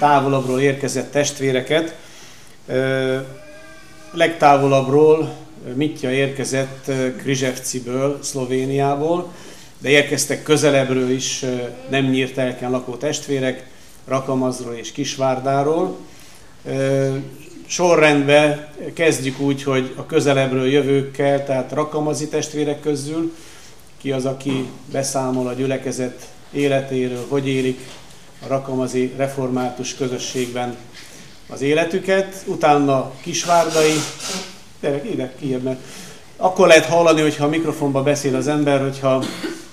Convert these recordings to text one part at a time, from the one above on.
távolabbról érkezett testvéreket. Legtávolabbról Mitya érkezett Krizsevciből, Szlovéniából, de érkeztek közelebbről is nem Nyírtelken lakó testvérek, Rakamazról és Kisvárdáról. Sorrendben kezdjük úgy, hogy a közelebbről jövőkkel, tehát rakamazi testvérek közül, ki az, aki beszámol a gyülekezet életéről, hogy élik a rakamazi református közösségben az életüket, utána kisvárdai, ide, mert akkor lehet hallani, hogyha a mikrofonba beszél az ember, hogyha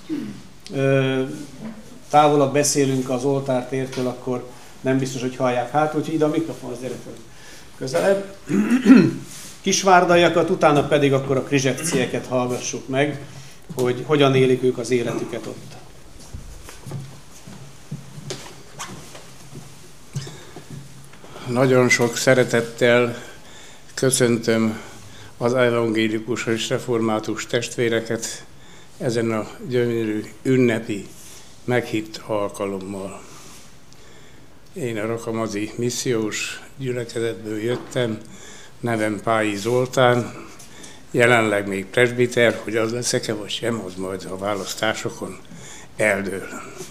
távolabb beszélünk az oltártértől, akkor nem biztos, hogy hallják. Hát, úgyhogy ide a mikrofon az gyerekről közelebb. Kisvárdaiakat, utána pedig akkor a krizsevcieket hallgassuk meg, hogy hogyan élik ők az életüket ott. Nagyon sok szeretettel köszöntöm az evangélikus és református testvéreket ezen a gyönyörű ünnepi meghitt alkalommal. Én a rakamazi missziós gyülekezetből jöttem, nevem Pályi Zoltán, jelenleg még presbiter, hogy az leszek-e vagy sem, az majd a választásokon eldől.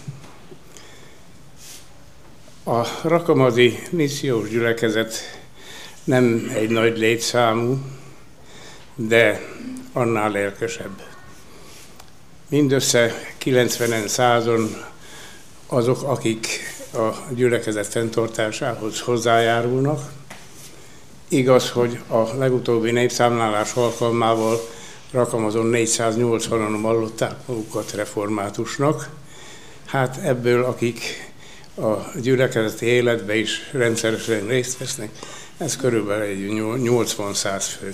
A rakamazi missziós gyülekezet nem egy nagy létszámú, de annál lelkesebb. Mindössze 90-100-on azok, akik a gyülekezet fenntartásához hozzájárulnak. Igaz, hogy a legutóbbi népszámlálás alkalmával Rakamazon 480-an vallották magukat reformátusnak. Hát ebből, akik a gyülekezeti életbe is rendszeresen részt vesznek, ez körülbelül egy 80-100 fő.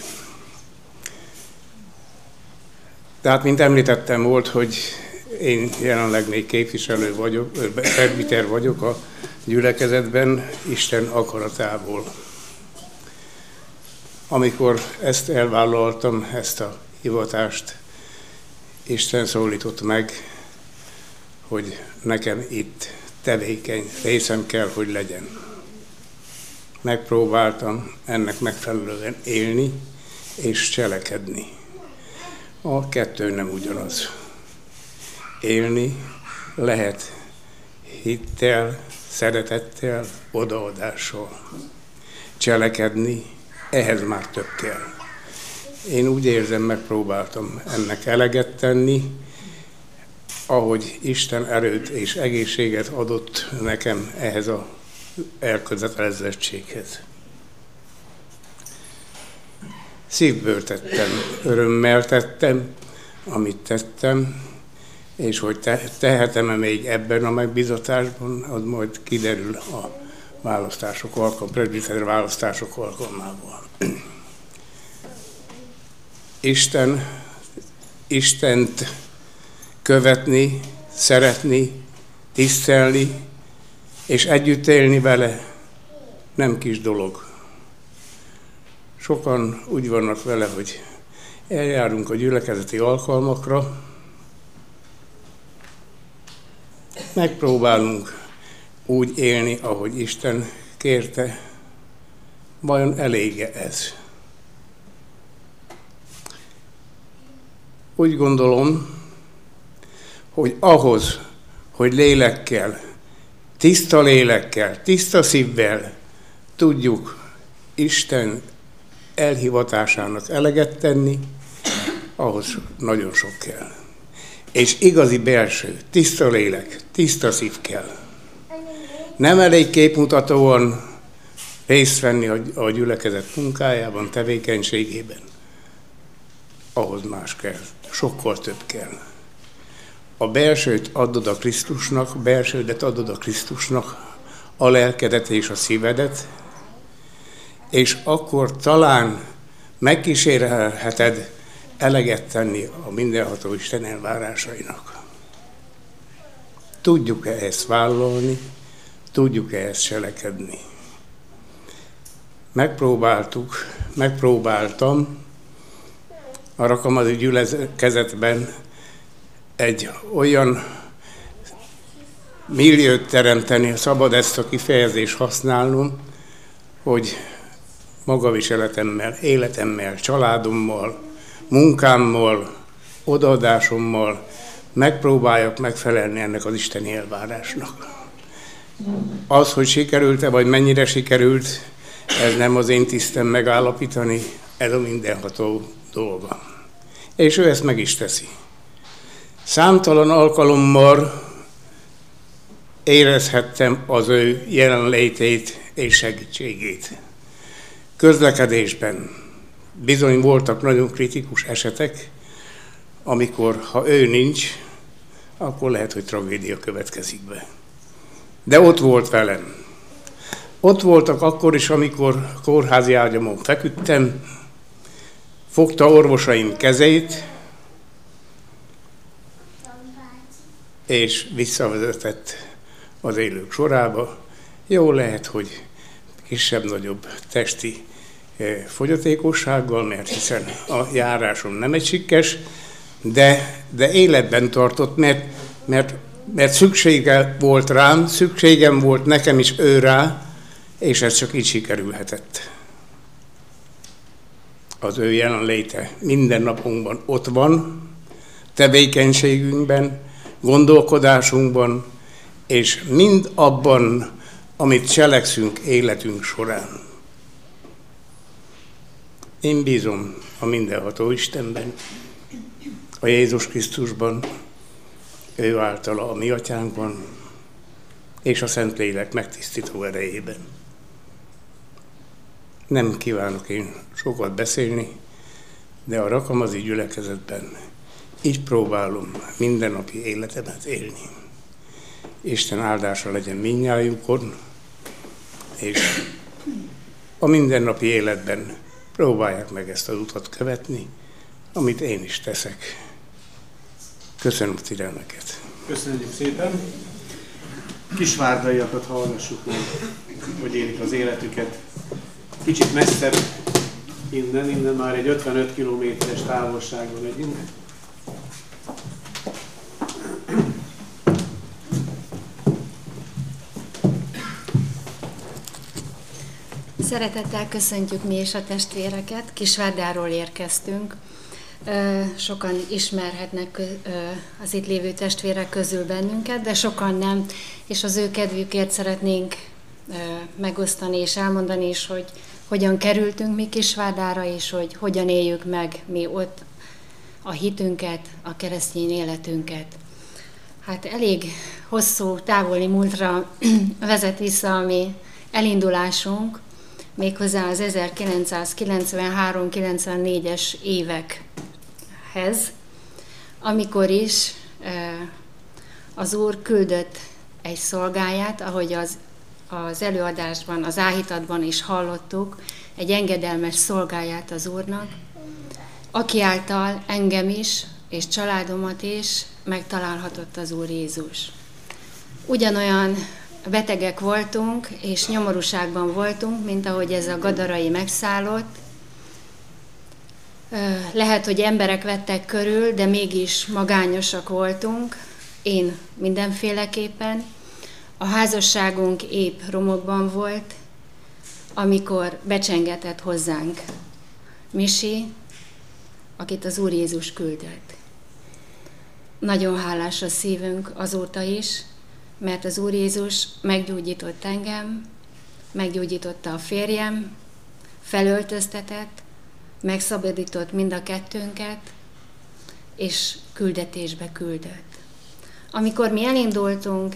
Tehát, mint említettem, volt, hogy én jelenleg még képviselő vagyok, presbiter vagyok a gyülekezetben, Isten akaratából. Amikor ezt elvállaltam, ezt a hivatást, Isten szólított meg, hogy nekem itt tevékeny részem kell, hogy legyen. Megpróbáltam ennek megfelelően élni és cselekedni. A kettő nem ugyanaz. Élni lehet hittel, szeretettel, odaadással. Cselekedni, ehhez már több kell. Én úgy érzem, megpróbáltam ennek eleget tenni, ahogy Isten erőt és egészséget adott nekem ehhez az elkötelezettséghez. Szívből tettem, örömmel tettem, amit tettem, és hogy tehetem-e még ebben a megbízatásban, az majd kiderül a választások presbiter választások alkalmával. Istent követni, szeretni, tisztelni, és együtt élni vele nem kis dolog. Sokan úgy vannak vele, hogy eljárunk a gyülekezeti alkalmakra, megpróbálunk úgy élni, ahogy Isten kérte. Vajon elége ez? Úgy gondolom, hogy ahhoz, hogy lélekkel, tiszta szívvel tudjuk Isten elhivatásának eleget tenni, ahhoz nagyon sok kell. És igazi belső, tiszta lélek, tiszta szív kell. Nem elég képmutatóan részt venni a gyülekezet munkájában, tevékenységében. Ahhoz más kell, sokkal több kell. A belsőt adod a Krisztusnak, belsődet adod a Krisztusnak, a lelkedet és a szívedet, és akkor talán megkísérheted eleget tenni a mindenható Isten elvárásainak. Tudjuk-e ezt vállalni, tudjuk-e ezt cselekedni? Megpróbáltam a rakamazi gyülekezetben egy olyan milliót teremteni, szabad ezt a kifejezést használnom, hogy magaviseletemmel, életemmel, családommal, munkámmal, odaadásommal megpróbáljak megfelelni ennek az isteni elvárásnak. Az, hogy sikerült-e, vagy mennyire sikerült, ez nem az én tisztem megállapítani, ez a mindenható dolga. És ő ezt meg is teszi. Számtalan alkalommal érezhettem az ő jelenlétét és segítségét. Közlekedésben bizony voltak nagyon kritikus esetek, amikor, ha ő nincs, akkor lehet, hogy tragédia következik be. De ott volt velem. Ott voltak akkor is, amikor kórházi ágyamon feküdtem, fogta orvosaim kezét, és visszavezetett az élők sorába. Jó lehet, hogy kisebb-nagyobb testi fogyatékossággal, mert hiszen a járásom nem egységes, de életben tartott, mert szüksége volt rám, szükségem volt nekem is ő rá, és ez csak így sikerülhetett. Az ő jelenléte minden napunkban ott van, tevékenységünkben, gondolkodásunkban, és mind abban, amit cselekszünk életünk során. Én bízom a mindenható Istenben, a Jézus Krisztusban, ő általa a mi atyánkban, és a Szentlélek megtisztító erejében. Nem kívánok én sokat beszélni, de a rakamazi gyülekezetben így próbálom mindennapi életemet élni. Isten áldása legyen mindnyájukon, és a mindennapi életben próbálják meg ezt az utat követni, amit én is teszek. Köszönöm a türelmeket. Köszönjük szépen. Kisvárdaiakat hallgassuk meg, hogy élik az életüket. Kicsit messzebb innen már egy 55 kilométeres távolságon megyünk. Szeretettel köszöntjük mi és a testvéreket. Kisvárdáról érkeztünk. Sokan ismerhetnek az itt lévő testvérek közül bennünket, de sokan nem, és az ő kedvükért szeretnénk megosztani és elmondani is, hogy hogyan kerültünk mi Kisvárdára, és hogy hogyan éljük meg mi ott a hitünket, a keresztény életünket. Hát elég hosszú, távoli múltra vezet vissza a mi elindulásunk, méghozzá az 1993-94-es évekhez, amikor is az Úr küldött egy szolgáját, ahogy az előadásban, az áhítatban is hallottuk, egy engedelmes szolgáját az Úrnak, aki által engem is, és családomat is megtalálhatott az Úr Jézus. Ugyanolyan betegek voltunk, és nyomorúságban voltunk, mint ahogy ez a gadarai megszállott. Lehet, hogy emberek vettek körül, de mégis magányosak voltunk. Én mindenféleképpen. A házasságunk épp romokban volt, amikor becsengetett hozzánk Misi, akit az Úr Jézus küldött. Nagyon hálás a szívünk azóta is, mert az Úr Jézus meggyógyított engem, meggyógyította a férjem, felöltöztetett, megszabadított mind a kettőnket, és küldetésbe küldött. Amikor mi elindultunk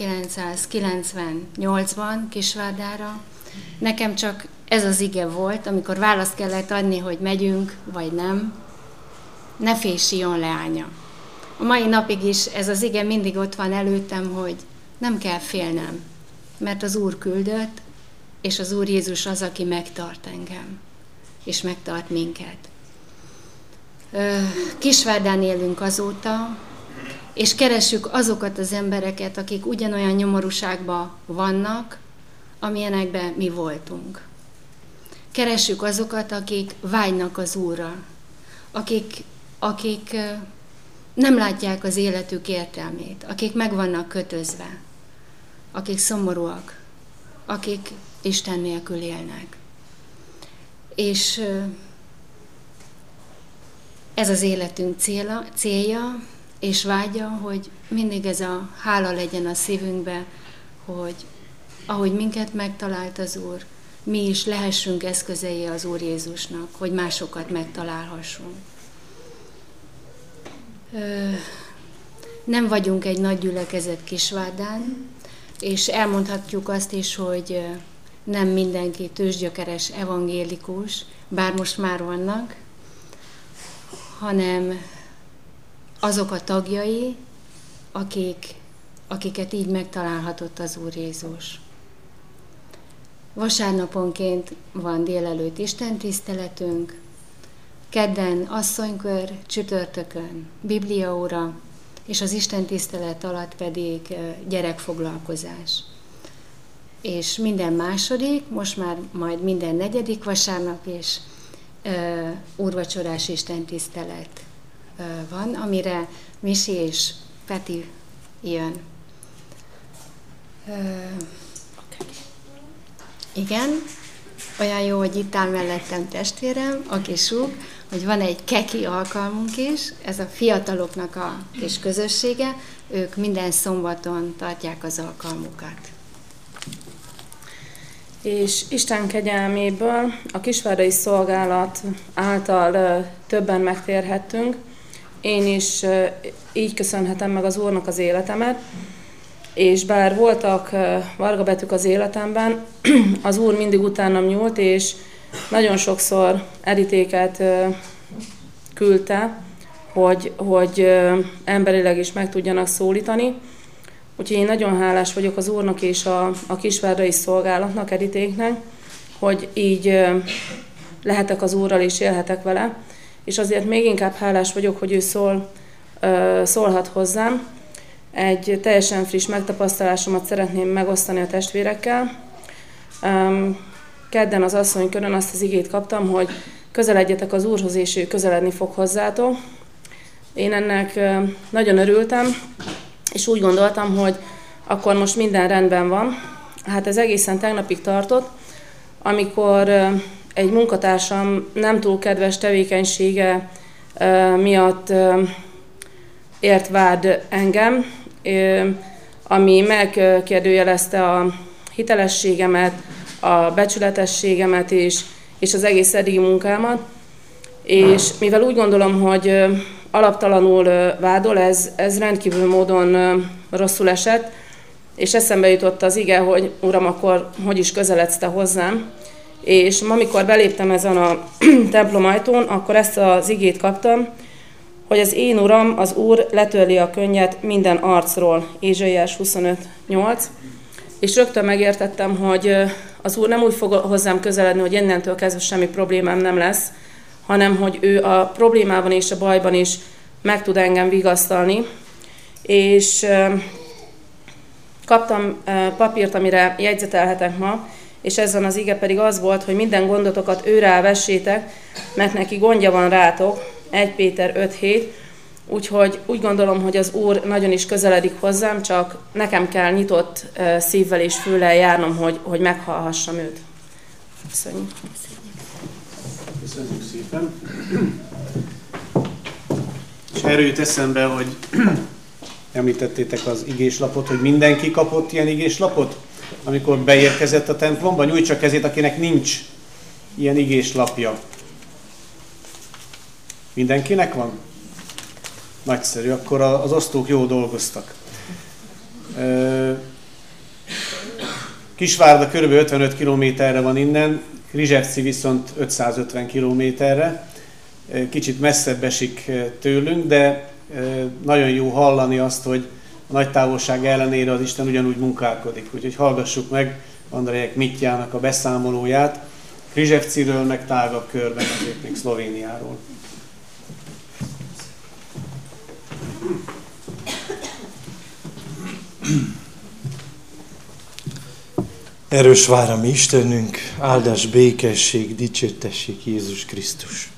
1998-ban Kisvárdára, nekem csak ez az ige volt, amikor választ kellett adni, hogy megyünk, vagy nem. Ne félj, Sion leánya. A mai napig is ez az ige mindig ott van előttem, hogy nem kell félnem, mert az Úr küldött, és az Úr Jézus az, aki megtart engem, és megtart minket. Kisvárdán élünk azóta, és keressük azokat az embereket, akik ugyanolyan nyomorúságban vannak, amilyenekben mi voltunk. Keressük azokat, akik vágynak az Úrra, akik nem látják az életük értelmét, akik meg vannak kötözve, akik szomorúak, akik Isten nélkül élnek. És ez az életünk célja és vágya, hogy mindig ez a hála legyen a szívünkbe, hogy ahogy minket megtalált az Úr, mi is lehessünk eszközei az Úr Jézusnak, hogy másokat megtalálhassunk. Nem vagyunk egy nagy gyülekezet Kisvárdán, és elmondhatjuk azt is, hogy nem mindenki tőzsgyökeres evangélikus, bár most már vannak, hanem azok a tagjai, akiket így megtalálhatott az Úr Jézus. Vasárnaponként van délelőtt istentiszteletünk, kedden asszonykör, csütörtökön bibliaóra, és az istentisztelet alatt pedig gyerekfoglalkozás. És minden második, most már majd minden negyedik vasárnap is úrvacsorás istentisztelet van, amire Misi és Peti jön. Igen, olyan jó, hogy itt áll mellettem testvérem, aki súg, hogy van egy keki alkalmunk is, ez a fiataloknak a kis közössége, ők minden szombaton tartják az alkalmukat. És Isten kegyelméből a kisvárdai szolgálat által többen megtérhettünk. Én is így köszönhetem meg az Úrnak az életemet, és bár voltak vargabetűk az életemben, az Úr mindig utánam nyúlt, és nagyon sokszor erítéket küldte, hogy emberileg is meg tudjanak szólítani. Úgyhogy én nagyon hálás vagyok az Úrnak és a kisvárdai szolgálatnak, erítéknek, hogy így lehetek az Úrral és élhetek vele, és azért még inkább hálás vagyok, hogy ő szólhat hozzám. Egy teljesen friss megtapasztalásomat szeretném megosztani a testvérekkel. Kedden az asszonykörön azt az igét kaptam, hogy közeledjetek az Úrhoz, és ő közeledni fog hozzátok. Én ennek nagyon örültem, és úgy gondoltam, hogy akkor most minden rendben van. Hát ez egészen tegnapig tartott, amikor egy munkatársam nem túl kedves tevékenysége miatt ért vád engem, ami megkérdőjelezte a hitelességemet, a becsületességemet és az egész eddigi munkámat. És mivel úgy gondolom, hogy alaptalanul vádol, ez rendkívül módon rosszul esett, és eszembe jutott az ige, hogy Uram, akkor hogy is közeledsz te hozzám. És amikor beléptem ezen a templom ajtón, akkor ezt az igét kaptam, hogy az én Uram, az Úr letörli a könnyet minden arcról, Ézsaiás 25:8. És rögtön megértettem, hogy az Úr nem úgy fog hozzám közeledni, hogy innentől kezdve semmi problémám nem lesz, hanem hogy ő a problémában és a bajban is meg tud engem vigasztalni. És kaptam papírt, amire jegyzetelhetek ma, és ezen az ige pedig az volt, hogy minden gondotokat őrá vessétek, mert neki gondja van rátok, 1 Péter 5:7. Úgyhogy úgy gondolom, hogy az Úr nagyon is közeledik hozzám, csak nekem kell nyitott szívvel és füllel járnom, hogy meghallhassam őt. Köszönjük. Köszönjük szépen. És erről jut eszembe, hogy említettétek az igéslapot, hogy mindenki kapott ilyen igéslapot, amikor beérkezett a templomba. Nyújtsa kezét, akinek nincs ilyen igéslapja. Mindenkinek van? Nagyszerű, akkor az osztók jól dolgoztak. Kisvárda kb. 55 kilométerre van innen, Krizsevci viszont 550 kilométerre. Kicsit messzebb esik tőlünk, de nagyon jó hallani azt, hogy a nagy távolság ellenére az Isten ugyanúgy munkálkodik. Úgyhogy hallgassuk meg Andrejek Mitjának a beszámolóját, Krizsevciről, meg tágabb körben azért még Szlovéniáról. Erős vár a mi Istenünk, áldás, békesség, dicsértessék Jézus Krisztus.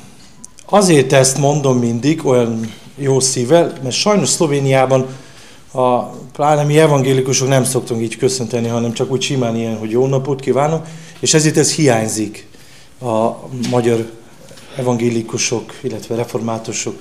Azért ezt mondom mindig olyan jó szívvel, mert sajnos Szlovéniában pláne mi evangélikusok nem szoktunk így köszönteni, hanem csak úgy simán ilyen, hogy jó napot kívánok, és ezért ez hiányzik a magyar evangélikusok, illetve reformátusok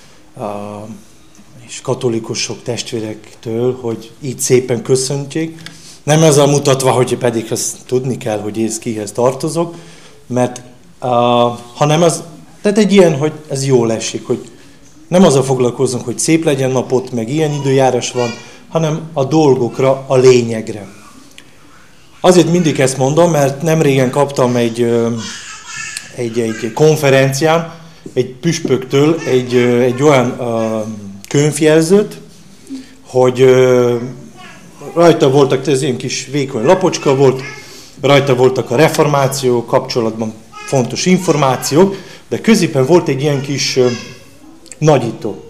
és katolikusok testvérektől, hogy így szépen köszöntjék. Nem ezzel mutatva, hogy pedig azt tudni kell, hogy ez kihez tartozok, mert hanem az, tehát egy ilyen, hogy ez jól esik, hogy nem azzal foglalkozunk, hogy szép legyen napot, meg ilyen időjárás van, hanem a dolgokra, a lényegre. Azért mindig ezt mondom, mert nemrégen kaptam egy konferencián, egy püspöktől egy olyan könyvjelzőt, hogy rajta voltak, ez ilyen kis vékony lapocska volt, rajta voltak a reformáció kapcsolatban fontos információk, de középen volt egy ilyen kis nagyító.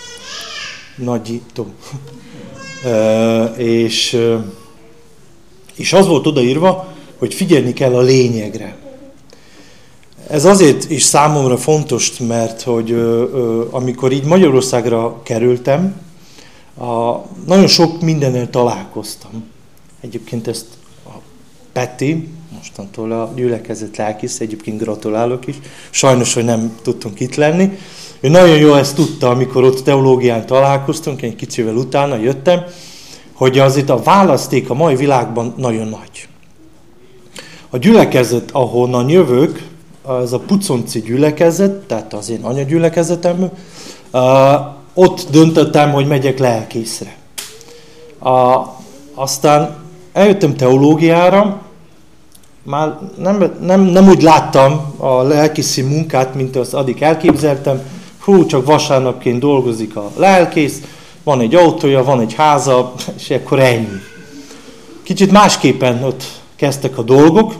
És az volt odaírva, hogy figyelni kell a lényegre. Ez azért is számomra fontos, mert hogy amikor így Magyarországra kerültem, nagyon sok mindennel találkoztam. Egyébként ezt a Peti, mostantól a gyülekezet lelkész, egyébként gratulálok is. Sajnos, hogy nem tudtunk itt lenni. Ő nagyon jól ezt tudta, amikor ott teológián találkoztunk, egy kicsivel utána jöttem, hogy azért a választék a mai világban nagyon nagy. A gyülekezet, ahonnan jövök, ez a Puconci gyülekezet, tehát az én anyagyülekezetem, ott döntöttem, hogy megyek lelkészre. Aztán eljöttem teológiára, már nem úgy láttam a lelkészi munkát, mint azt addig elképzeltem. Csak vasárnapként dolgozik a lelkész, van egy autója, van egy háza, és akkor ennyi. Kicsit másképpen ott kezdtek a dolgok,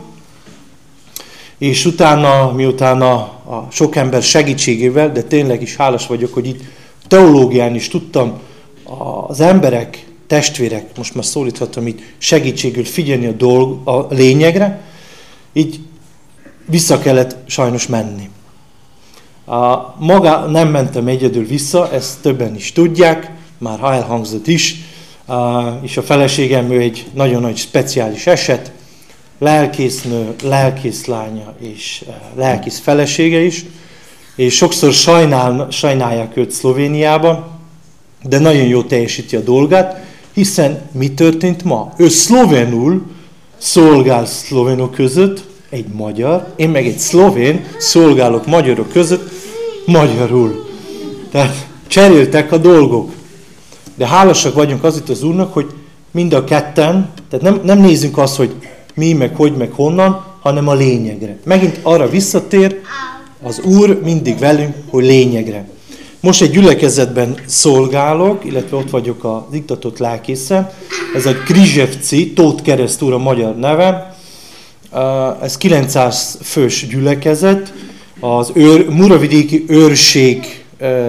és utána, miután a sok ember segítségével, de tényleg is hálás vagyok, hogy itt teológián is tudtam az emberek, testvérek, most már szólíthatom így, segítségül figyelni a lényegre, így vissza kellett sajnos menni. Maga nem mentem egyedül vissza, ezt többen is tudják, már elhangzott is, és a feleségem ő egy nagyon nagy speciális eset, lelkésznő, lelkészlánya és lelkész felesége is, és sokszor sajnálják őt Szlovéniában, de nagyon jól teljesíti a dolgát, hiszen mi történt ma? Ő szlovénul szolgál szlovénok között, egy magyar, én meg egy szlovén szolgálok magyarok között magyarul. Tehát cseréltek a dolgok. De hálásak vagyunk azért az Úrnak, hogy mind a ketten, tehát nem nézzünk azt, hogy mi, meg hogy, meg honnan, hanem a lényegre. Megint arra visszatér az Úr mindig velünk, hogy lényegre. Most egy gyülekezetben szolgálok, illetve ott vagyok a iktatott lelkészen. Ez a Krizsevci, Tóth Keresztúr a magyar neve. Ez 900 fős gyülekezet. Az Muravidéki őrség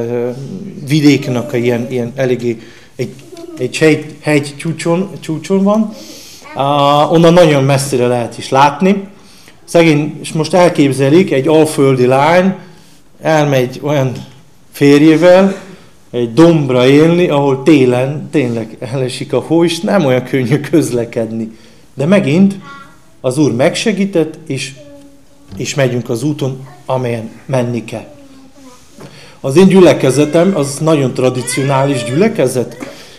vidéknek ilyen eléggé egy hegy csúcson van. Onnan nagyon messzire lehet is látni. Szegény, és most elképzelik, egy alföldi lány elmegy olyan férjével egy dombra élni, ahol télen tényleg elesik a hó, és nem olyan könnyű közlekedni. De megint az Úr megsegített, és megyünk az úton, amelyen menni kell. Az én gyülekezetem, az nagyon tradicionális gyülekezet,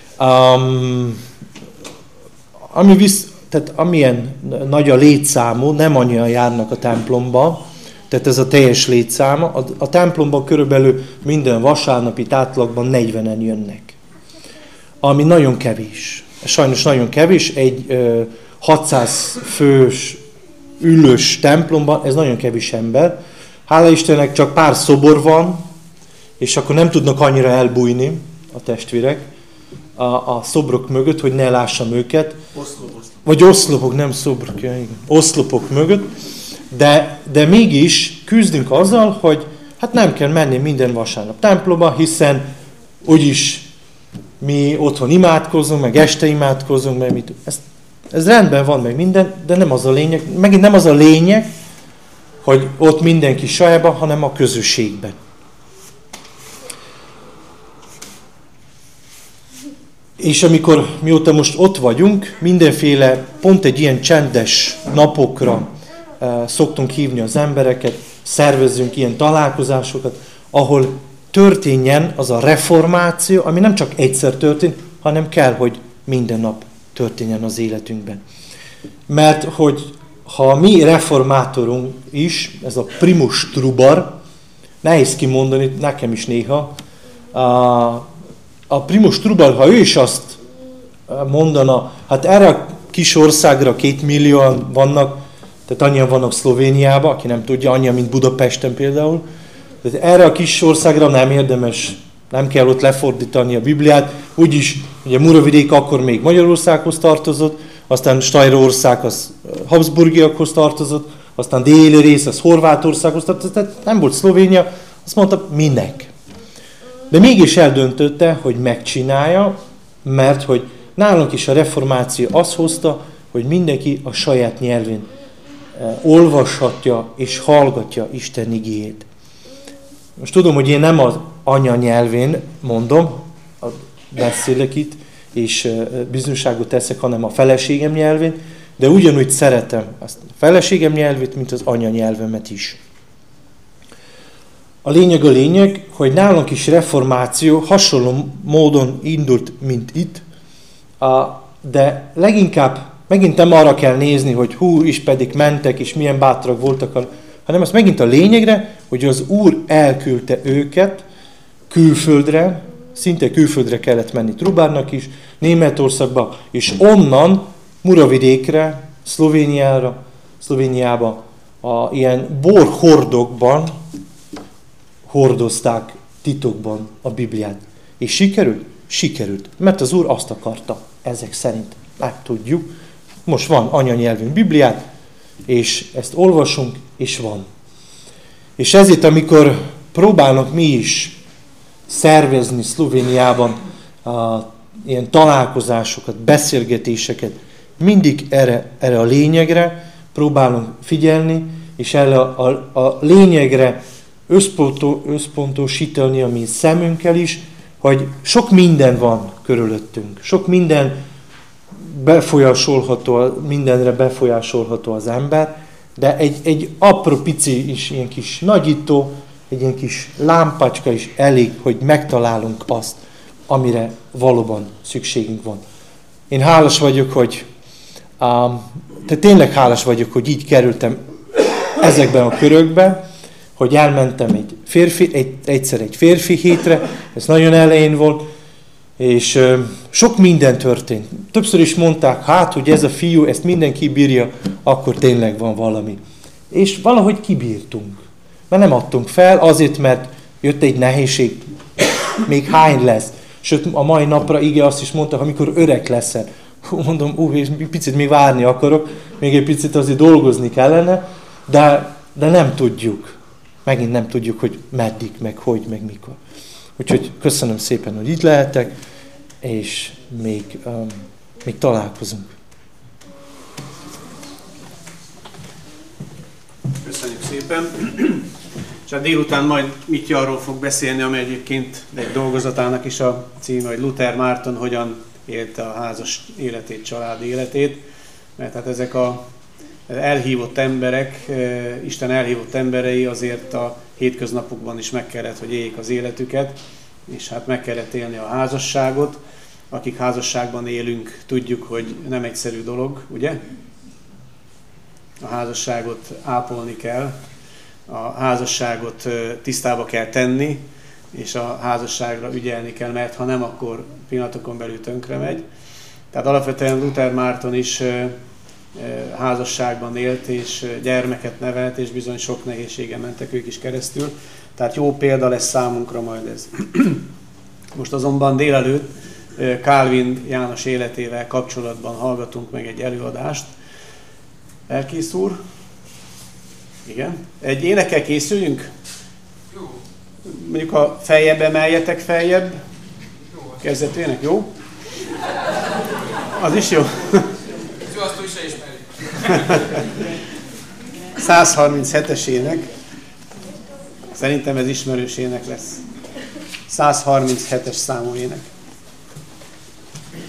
tehát amilyen nagy a létszámú, nem annyian járnak a templomba, tehát ez a teljes létszáma. A templomban körülbelül minden vasárnapi átlagban 40-en jönnek. Ami nagyon kevés. Sajnos nagyon kevés. Egy 600 fős ülős templomban, ez nagyon kevés ember. Hála Istennek csak pár szobor van, és akkor nem tudnak annyira elbújni a testvérek a szobrok mögött, hogy ne lássam őket. Vagy oszlopok, nem szobrok, ja, igen. Oszlopok mögött. De mégis küzdünk azzal, hogy hát nem kell menni minden vasárnap templomba, hiszen úgyis mi otthon imádkozunk, meg este imádkozunk, meg ez rendben van, meg minden, de nem az a lényeg, megint nem az a lényeg, hogy ott mindenki sajában, hanem a közösségben. És mióta most ott vagyunk, mindenféle, pont egy ilyen csendes napokra szoktunk hívni az embereket, szervezzünk ilyen találkozásokat, ahol történjen az a reformáció, ami nem csak egyszer történt, hanem kell, hogy minden nap történjen az életünkben. Mert hogy ha a mi reformátorunk is, ez a primus trubar, nehéz kimondani, nekem is néha, a primus trubar, ha ő is azt mondana, hát erre a kis országra 2 millióan vannak, tehát annyian vannak Szlovéniában, aki nem tudja, annyian, mint Budapesten például, tehát erre a kis országra nem érdemes, nem kell ott lefordítani a Bibliát, úgyis ugye Muravidék akkor még Magyarországhoz tartozott, aztán Steyr-ország az Habsburgiakhoz tartozott, aztán déli rész az Horvátországhoz tartozott, tehát nem volt Szlovénia, azt mondta, minek. De mégis eldöntötte, hogy megcsinálja, mert hogy nálunk is a reformáció azt hozta, hogy mindenki a saját nyelvén olvashatja és hallgatja Isten igéjét. Most tudom, hogy én nem az anyanyelvén mondom, beszélek itt, és bizonyságot teszek, hanem a feleségem nyelvén, de ugyanúgy szeretem azt a feleségem nyelvét, mint az anyanyelvemet is. A lényeg, hogy nálunk is reformáció hasonló módon indult, mint itt, de leginkább megint nem arra kell nézni, hogy hú, is pedig mentek, és milyen bátrak voltak, hanem az megint a lényegre, hogy az Úr elküldte őket külföldre, szinte külföldre kellett menni Trubárnak is, Németországba, és onnan Muravidékre, Szlovéniába ilyen borhordokban hordozták titokban a Bibliát. És sikerült? Sikerült. Mert az Úr azt akarta, ezek szerint. Megtudjuk. Most van anyanyelvünk Bibliát, és ezt olvasunk, és van. És ezért, amikor próbálnak mi is szervezni Szlovéniában ilyen találkozásokat, beszélgetéseket, mindig erre a lényegre próbálunk figyelni, és erre a lényegre összpontosítani a mi szemünkkel is, hogy sok minden van körülöttünk, sok minden mindenre befolyásolható az ember, de egy apró pici is, ilyen kis nagyító, egy ilyen kis lámpácska is elég, hogy megtalálunk azt, amire valóban szükségünk van. Én hálás vagyok, tényleg hálás vagyok, hogy így kerültem ezekben a körökben, hogy elmentem egyszer egy férfi hétre, ez nagyon elején volt, és sok minden történt. Többször is mondták, hát, hogy ez a fiú, ezt mindenki bírja, akkor tényleg van valami. És valahogy kibírtunk. Mert nem adtunk fel, azért, mert jött egy nehézség, még hány lesz. Sőt, a mai napra ige azt is mondta, amikor öreg leszel. Mondom, egy picit még várni akarok, még egy picit azért dolgozni kellene, de nem tudjuk. Megint nem tudjuk, hogy meddig, meg hogy, meg mikor. Úgyhogy köszönöm szépen, hogy itt lehetek, és még találkozunk. Köszönjük szépen. És a délután majd Mitya arról fog beszélni, ami egyébként egy dolgozatának is a címe, hogy Luther Márton hogyan élte a házas életét, család életét. Mert hát ezek a elhívott emberek, Isten elhívott emberei azért a hétköznapokban is meg kellett, hogy éljék az életüket, és hát meg kellett élni a házasságot. Akik házasságban élünk, tudjuk, hogy nem egyszerű dolog, ugye? A házasságot ápolni kell, a házasságot tisztába kell tenni, és a házasságra ügyelni kell, mert ha nem, akkor pillanatokon belül tönkre megy. Tehát alapvetően Luther Márton is házasságban élt, és gyermeket nevelt, és bizony sok nehézségen mentek ők is keresztül. Tehát jó példa lesz számunkra majd ez. Most azonban délelőtt Kálvin János életével kapcsolatban hallgatunk meg egy előadást. Elkész úr? Igen. Egy énekkel készüljünk? Jó. Mondjuk a feljebb emeljetek feljebb. Kezdetőjének, jó? Az is jó. Jó, azt úgy se ismerjük. 137-es ének. Szerintem ez ismerős ének lesz. 137-es számú ének.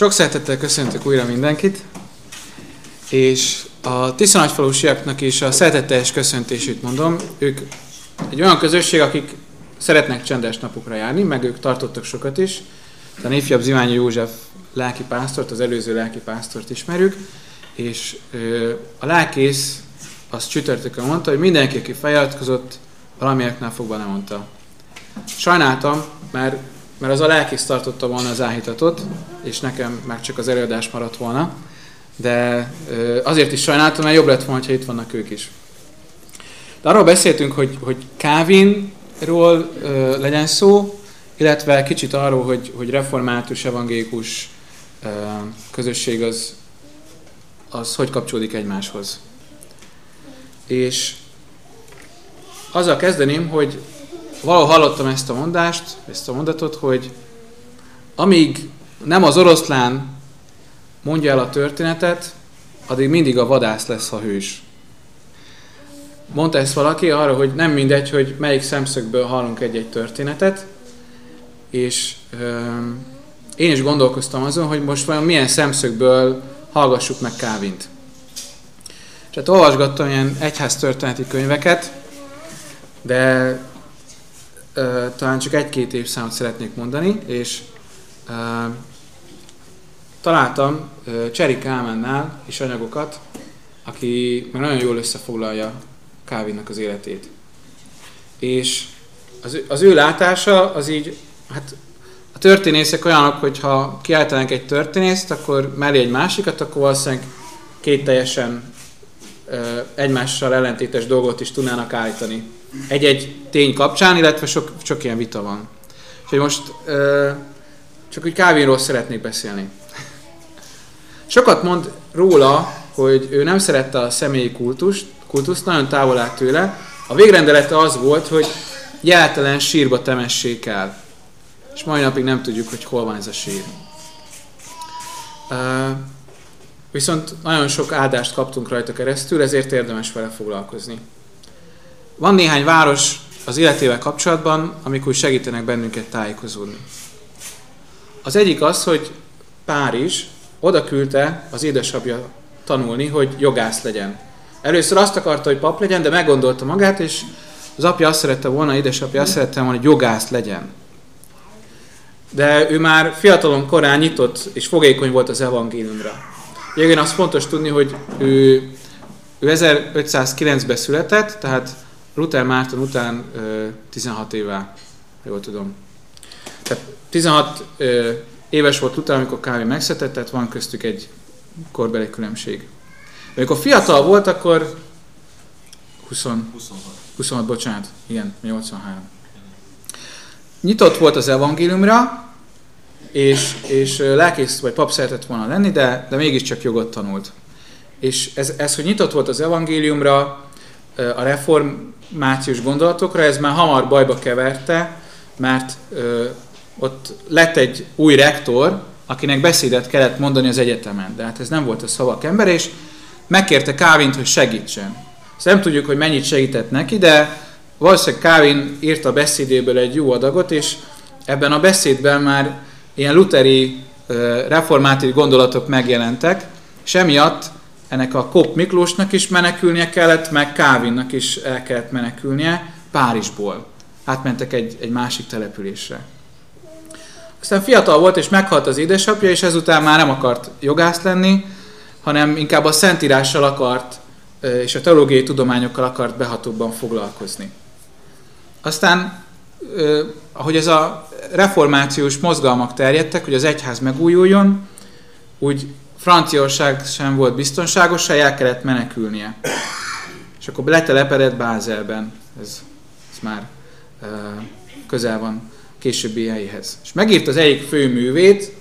Sok szeretettel köszöntök újra mindenkit, és a Tisza-Nagyfalusiaknak is a szeretetteljes köszöntését mondom. Ők egy olyan közösség, akik szeretnek csendes napokra járni, meg ők tartottak sokat is. A ifjabb Ziványi József lelkipásztort, az előző lelkipásztort ismerjük, és a lelkész azt csütörtökön mondta, hogy mindenki, aki feliratkozott, valamilyeknál fogva nem mondta. Sajnáltam, mert az a lelkész tartotta volna az áhítatot, és nekem meg csak az előadás maradt volna, de azért is sajnáltam, mert jobb lett volna, ha itt vannak ők is. De arról beszéltünk, hogy Calvinról legyen szó, illetve kicsit arról, hogy református, evangélikus közösség az hogy kapcsolódik egymáshoz. És azzal kezdeném, hogy valahol hallottam ezt a mondást, ezt a mondatot, hogy amíg nem az oroszlán mondja el a történetet, addig mindig a vadász lesz a hős. Mondta ezt valaki arra, hogy nem mindegy, hogy melyik szemszögből hallunk egy-egy történetet, és én is gondolkoztam azon, hogy most vajon milyen szemszögből hallgassuk meg Calvint. És hát olvasgattam ilyen egyháztörténeti könyveket, de talán csak egy-két évszámot szeretnék mondani, és találtam Cseri Kálmánnál is anyagokat, aki már nagyon jól összefoglalja Calvinnak az életét. És az ő látása az így, hát a történészek olyanok, hogyha kiállítanak egy történészt, akkor mellé egy másikat, akkor valószínűleg két teljesen egymással ellentétes dolgot is tudnának állítani. Egy-egy tény kapcsán, illetve sok ilyen vita van. Úgyhogy most csak úgy Calvinról szeretnék beszélni. Sokat mond róla, hogy ő nem szerette a személyi kultuszt, nagyon távol állt tőle. A végrendelete az volt, hogy jeltelen sírba temessék el. És mai napig nem tudjuk, hogy hol van ez a sír. Viszont nagyon sok áldást kaptunk rajta keresztül, ezért érdemes vele foglalkozni. Van néhány város az életével kapcsolatban, amikor segítenek bennünket tájékozódni. Az egyik az, hogy Párizs oda küldte az édesapja tanulni, hogy jogász legyen. Először azt akarta, hogy pap legyen, de meggondolta magát, és az apja azt szerette volna, édesapja azt szerette volna, hogy jogász legyen. De ő már fiatalon korán nyitott és fogékony volt az evangéliumra. Igen, az fontos tudni, hogy ő 1509-ben született, tehát Luther Márton után 16 évvel, jól tudom. Tehát 16 éves volt Luther, amikor Calvin megszületett, tehát van köztük egy korbeli különbség. Amikor fiatal volt, akkor 26, bocsánat, igen, 83. Nyitott volt az evangéliumra, és lelkész vagy pap szeretett volna lenni, de mégiscsak jogot tanult. És ez, hogy nyitott volt az evangéliumra, a reformációs gondolatokra, ez már hamar bajba keverte, mert ott lett egy új rektor, akinek beszédet kellett mondani az egyetemen. De hát ez nem volt a szavak ember, és megkérte Calvint, hogy segítsen. Ezt nem tudjuk, hogy mennyit segített neki, de valószínűleg Calvin írta a beszédéből egy jó adagot, és ebben a beszédben már ilyen lutheri reformátív gondolatok megjelentek, és emiatt ennek a Kopp Miklósnak is menekülnie kellett, meg Calvinnak is el kellett menekülnie Párizsból. Átmentek egy másik településre. Aztán fiatal volt, és meghalt az édesapja, és ezután már nem akart jogász lenni, hanem inkább a Szentírással akart, és a teológiai tudományokkal akart behatóbban foglalkozni. Aztán, ahogy ez a reformációs mozgalmak terjedtek, hogy az egyház megújuljon, úgy Franciaország sem volt biztonságos, el kellett menekülnie. És akkor letelepedett Bázelben, ez már közel van későbbi helyéhez. És megírt az egyik főművét,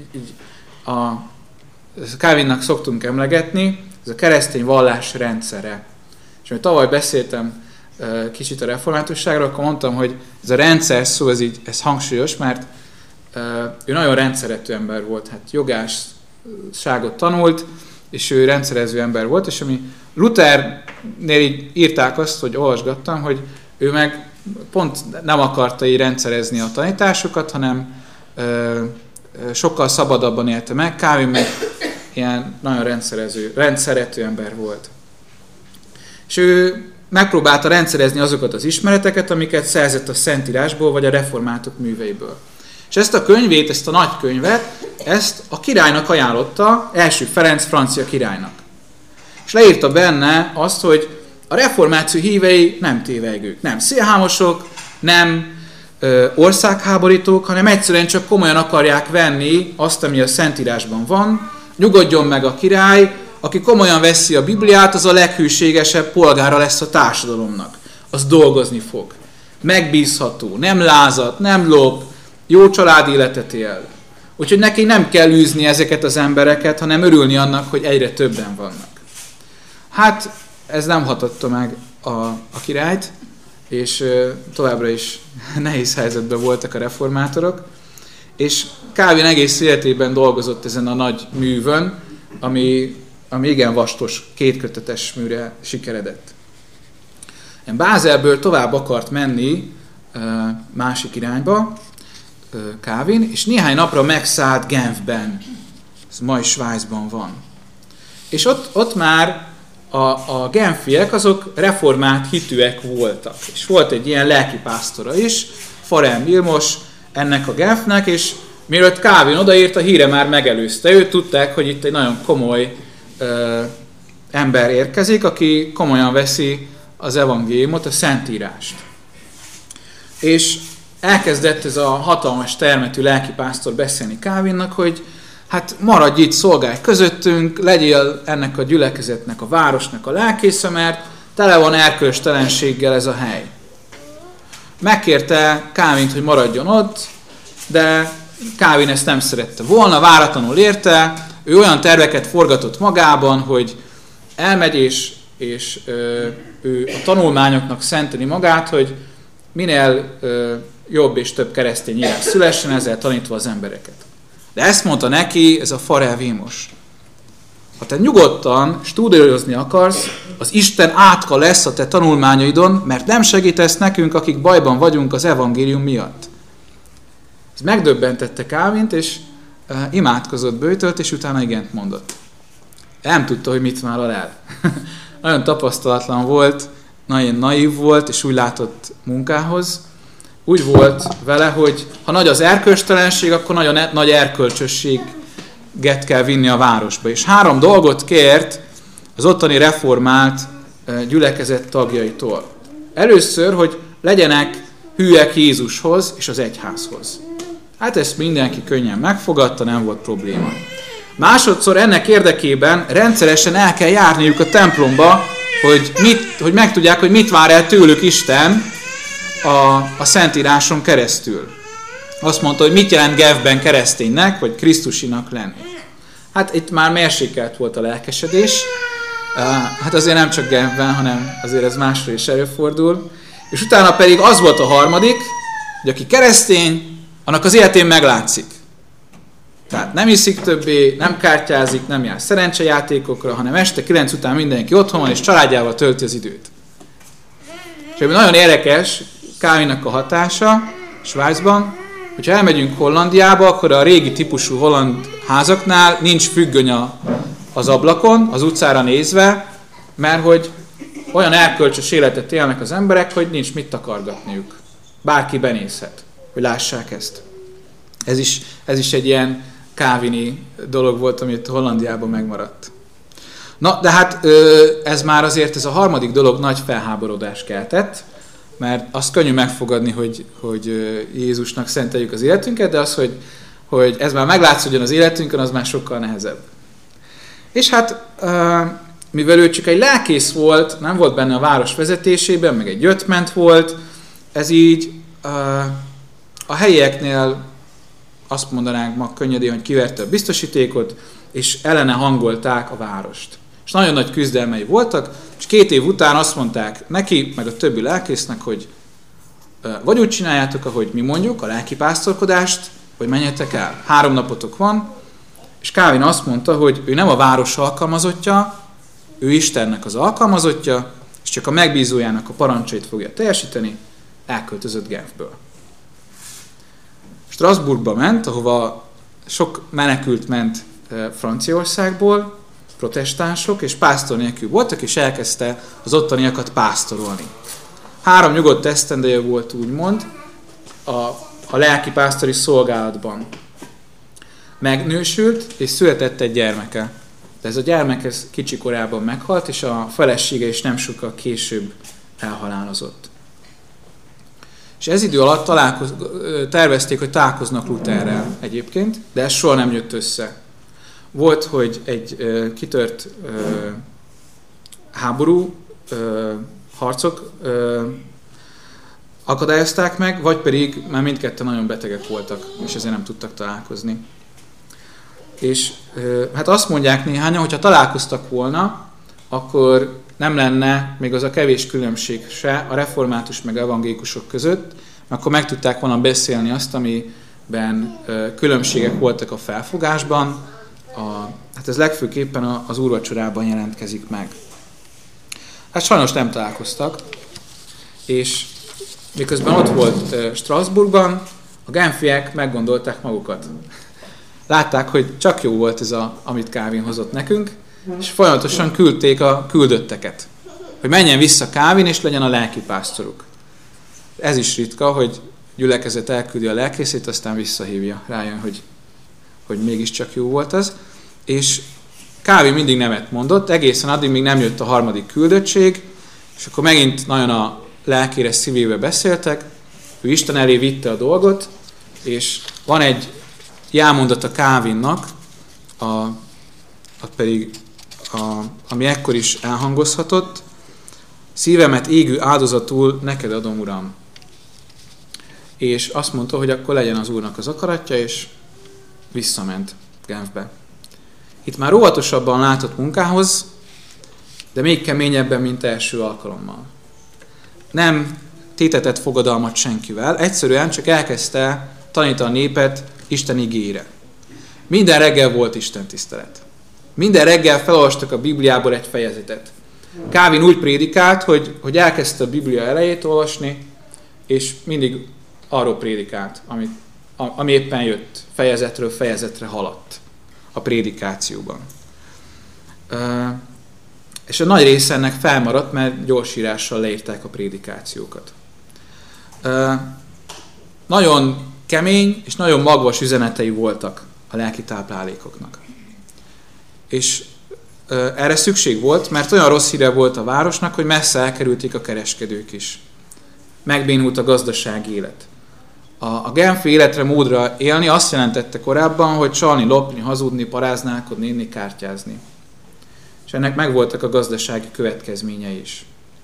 Calvinnak szoktunk emlegetni, ez a keresztény vallás rendszere. És amikor tavaly beszéltem kicsit a reformátusságról, akkor mondtam, hogy ez a rendszer szó, ez hangsúlyos, mert ő nagyon rendszerető ember volt, hát jogásságot tanult, és ő rendszerező ember volt, és ami Luthernél így írták azt, hogy olvasgattam, hogy ő meg pont nem akarta így rendszerezni a tanításokat, hanem sokkal szabadabban élte meg, Calvin meg ilyen nagyon rendszerető ember volt. És ő megpróbálta rendszerezni azokat az ismereteket, amiket szerzett a Szentírásból, vagy a reformátok műveiből. És ezt a könyvét, ezt a nagy könyvet, ezt a királynak ajánlotta, első Ferenc francia királynak. És leírta benne azt, hogy a reformáció hívei nem tévegők, nem szélhámosok, nem országháborítók, hanem egyszerűen csak komolyan akarják venni azt, ami a Szentírásban van. Nyugodjon meg a király, aki komolyan veszi a Bibliát, az a leghűségesebb polgára lesz a társadalomnak. Az dolgozni fog. Megbízható, nem lázad, nem lop, jó családi életet él. Úgyhogy neki nem kell űzni ezeket az embereket, hanem örülni annak, hogy egyre többen vannak. Hát ez nem hatotta meg a királyt, és továbbra is nehéz helyzetben voltak a reformátorok, és Calvin egész életében dolgozott ezen a nagy művön, ami igen vastos, 2 kötetes műre sikeredett. Bázelből tovább akart menni másik irányba, Calvin, és néhány napra megszállt Genfben, ez mai Svájcban van. És ott már a genfiek azok reformált hitűek voltak. És volt egy ilyen lelkipásztora is, Farel Vilmos ennek a Genfnek, és mielőtt Calvin odaért, a híre már megelőzte őt, tudták, hogy itt egy nagyon komoly ember érkezik, aki komolyan veszi az evangéliumot, a Szentírást. És elkezdett ez a hatalmas termetű lelkipásztor beszélni Calvinnak, hogy hát maradj itt, szolgálj közöttünk, legyél ennek a gyülekezetnek, a városnak a lelkésze, mert tele van erkölcstelenséggel ez a hely. Megkérte Calvint, hogy maradjon ott, de Calvin ezt nem szerette volna, váratlanul érte, ő olyan terveket forgatott magában, hogy elmegy és ő a tanulmányoknak szenteli magát, hogy minél jobb és több keresztény írás szülessen, ezzel tanítva az embereket. De ezt mondta neki ez a Farel Vilmos. Ha te nyugodtan stúdiózni akarsz, az Isten átka lesz a te tanulmányaidon, mert nem segítesz nekünk, akik bajban vagyunk az evangélium miatt. Ez megdöbbentette Calvint, és imádkozott, böjtölt, és utána igent mondott. Nem tudta, hogy mit vállal el. Nagyon tapasztalatlan volt, nagyon naív volt, és úgy látott munkához. Úgy volt vele, hogy ha nagy az erkölcstelenség, akkor nagyon nagy erkölcsösséget kell vinni a városba. És 3 dolgot kért az ottani reformált gyülekezet tagjaitól. Először, hogy legyenek hűek Jézushoz és az egyházhoz. Hát ezt mindenki könnyen megfogadta, nem volt probléma. Másodszor ennek érdekében rendszeresen el kell járniuk a templomba, hogy megtudják, hogy mit vár el tőlük Isten a Szentíráson keresztül. Azt mondta, hogy mit jelent Genfben kereszténynek, vagy krisztusinak lenni. Hát itt már mérsékelt volt a lelkesedés. Hát azért nem csak Genfben, hanem azért ez másról is előfordul. És utána pedig az volt a harmadik, hogy aki keresztény, annak az életén meglátszik. Tehát nem iszik többé, nem kártyázik, nem jár szerencsejátékokra, hanem este 9 után mindenki otthon van, és családjával tölti az időt. És ebben nagyon érdekes Calvinnak a hatása Svájcban, hogyha elmegyünk Hollandiába, akkor a régi típusú holland házaknál nincs függöny az ablakon, az utcára nézve, mert hogy olyan erkölcsös életet élnek az emberek, hogy nincs mit takargatniuk. Bárki benézhet, hogy lássák ezt. Ez is egy ilyen calvini dolog volt, amit Hollandiában megmaradt. Na, de hát ez már azért, ez a harmadik dolog nagy felháborodást keltett, mert azt könnyű megfogadni, hogy Jézusnak szenteljük az életünket, de az, hogy ez már meglátszódjon az életünkön, az már sokkal nehezebb. És hát, mivel ő csak egy lelkész volt, nem volt benne a város vezetésében, meg egy jöttment volt, ez így a helyieknél azt mondanánk ma könnyedén, hogy kiverte a biztosítékot, és ellene hangolták a várost. És nagyon nagy küzdelmei voltak, és 2 év után azt mondták neki, meg a többi lelkésznek, hogy vagy úgy csináljátok, ahogy mi mondjuk, a lelkipásztorkodást, vagy menjetek el. 3 napotok van, és Calvin azt mondta, hogy ő nem a város alkalmazottja, ő Istennek az alkalmazottja, és csak a megbízójának a parancsait fogja teljesíteni, elköltözött Genfből. Strasbourgba ment, ahova sok menekült ment Franciaországból, protestánsok, és pásztor nélkül voltak, és elkezdte az ottaniakat pásztorolni. 3 nyugodt esztendeje volt úgymond a lelki pásztori szolgálatban. Megnősült, és született egy gyermeke. De ez a gyermek ez kicsi korában meghalt, és a felesége is nem sokkal később elhalálozott. És ez idő alatt tervezték, hogy találkoznak Lutherrel egyébként, de ez soha nem jött össze. Volt, hogy egy kitört háború, harcok akadályozták meg, vagy pedig már mindketten nagyon betegek voltak, és ezért nem tudtak találkozni. És hát azt mondják néhányan, hogyha találkoztak volna, akkor nem lenne még az a kevés különbség se a református meg evangélikusok között, akkor meg tudták volna beszélni azt, amiben különbségek voltak a felfogásban, hát ez legfőképpen az úrvacsorában jelentkezik meg. Hát sajnos nem találkoztak, és miközben ott volt Strasbourgban, a genfiek meggondolták magukat. Látták, hogy csak jó volt ez, amit Calvin hozott nekünk, és folyamatosan küldték a küldötteket, hogy menjen vissza Calvin, és legyen a lelkipásztoruk. Ez is ritka, hogy gyülekezet elküldi a lelkészét, aztán visszahívja, rájön, hogy mégiscsak jó volt az. És Calvin mindig nemet mondott, egészen addig, míg nem jött a 3. küldöttség, és akkor megint nagyon a lelkére szívébe beszéltek, ő Isten elé vitte a dolgot, és van egy jelmondata Calvinnak, ami ekkor is elhangozhatott: szívemet égő áldozatul neked adom, Uram. És azt mondta, hogy akkor legyen az Úrnak az akaratja, és visszament Genfbe. Itt már óvatosabban látott munkához, de még keményebben, mint első alkalommal. Nem tétetett fogadalmat senkivel, egyszerűen csak elkezdte tanítani a népet Isten igéjére. Minden reggel volt Isten tisztelet. Minden reggel felolvastak a Bibliából egy fejezetet. Calvin úgy prédikált, hogy elkezdte a Biblia elejét olvasni, és mindig arról prédikált, ami éppen jött, fejezetről fejezetre haladt a prédikációban. És a nagy része ennek felmaradt, mert gyorsírással leírták a prédikációkat. Nagyon kemény és nagyon magvas üzenetei voltak a lelki táplálékoknak. És erre szükség volt, mert olyan rossz híre volt a városnak, hogy messze elkerülték a kereskedők is. Megbénult a gazdasági élet. A genfi életre, módra élni azt jelentette korábban, hogy csalni, lopni, hazudni, paráználkodni, inni, kártyázni. És ennek megvoltak a gazdasági következményei is.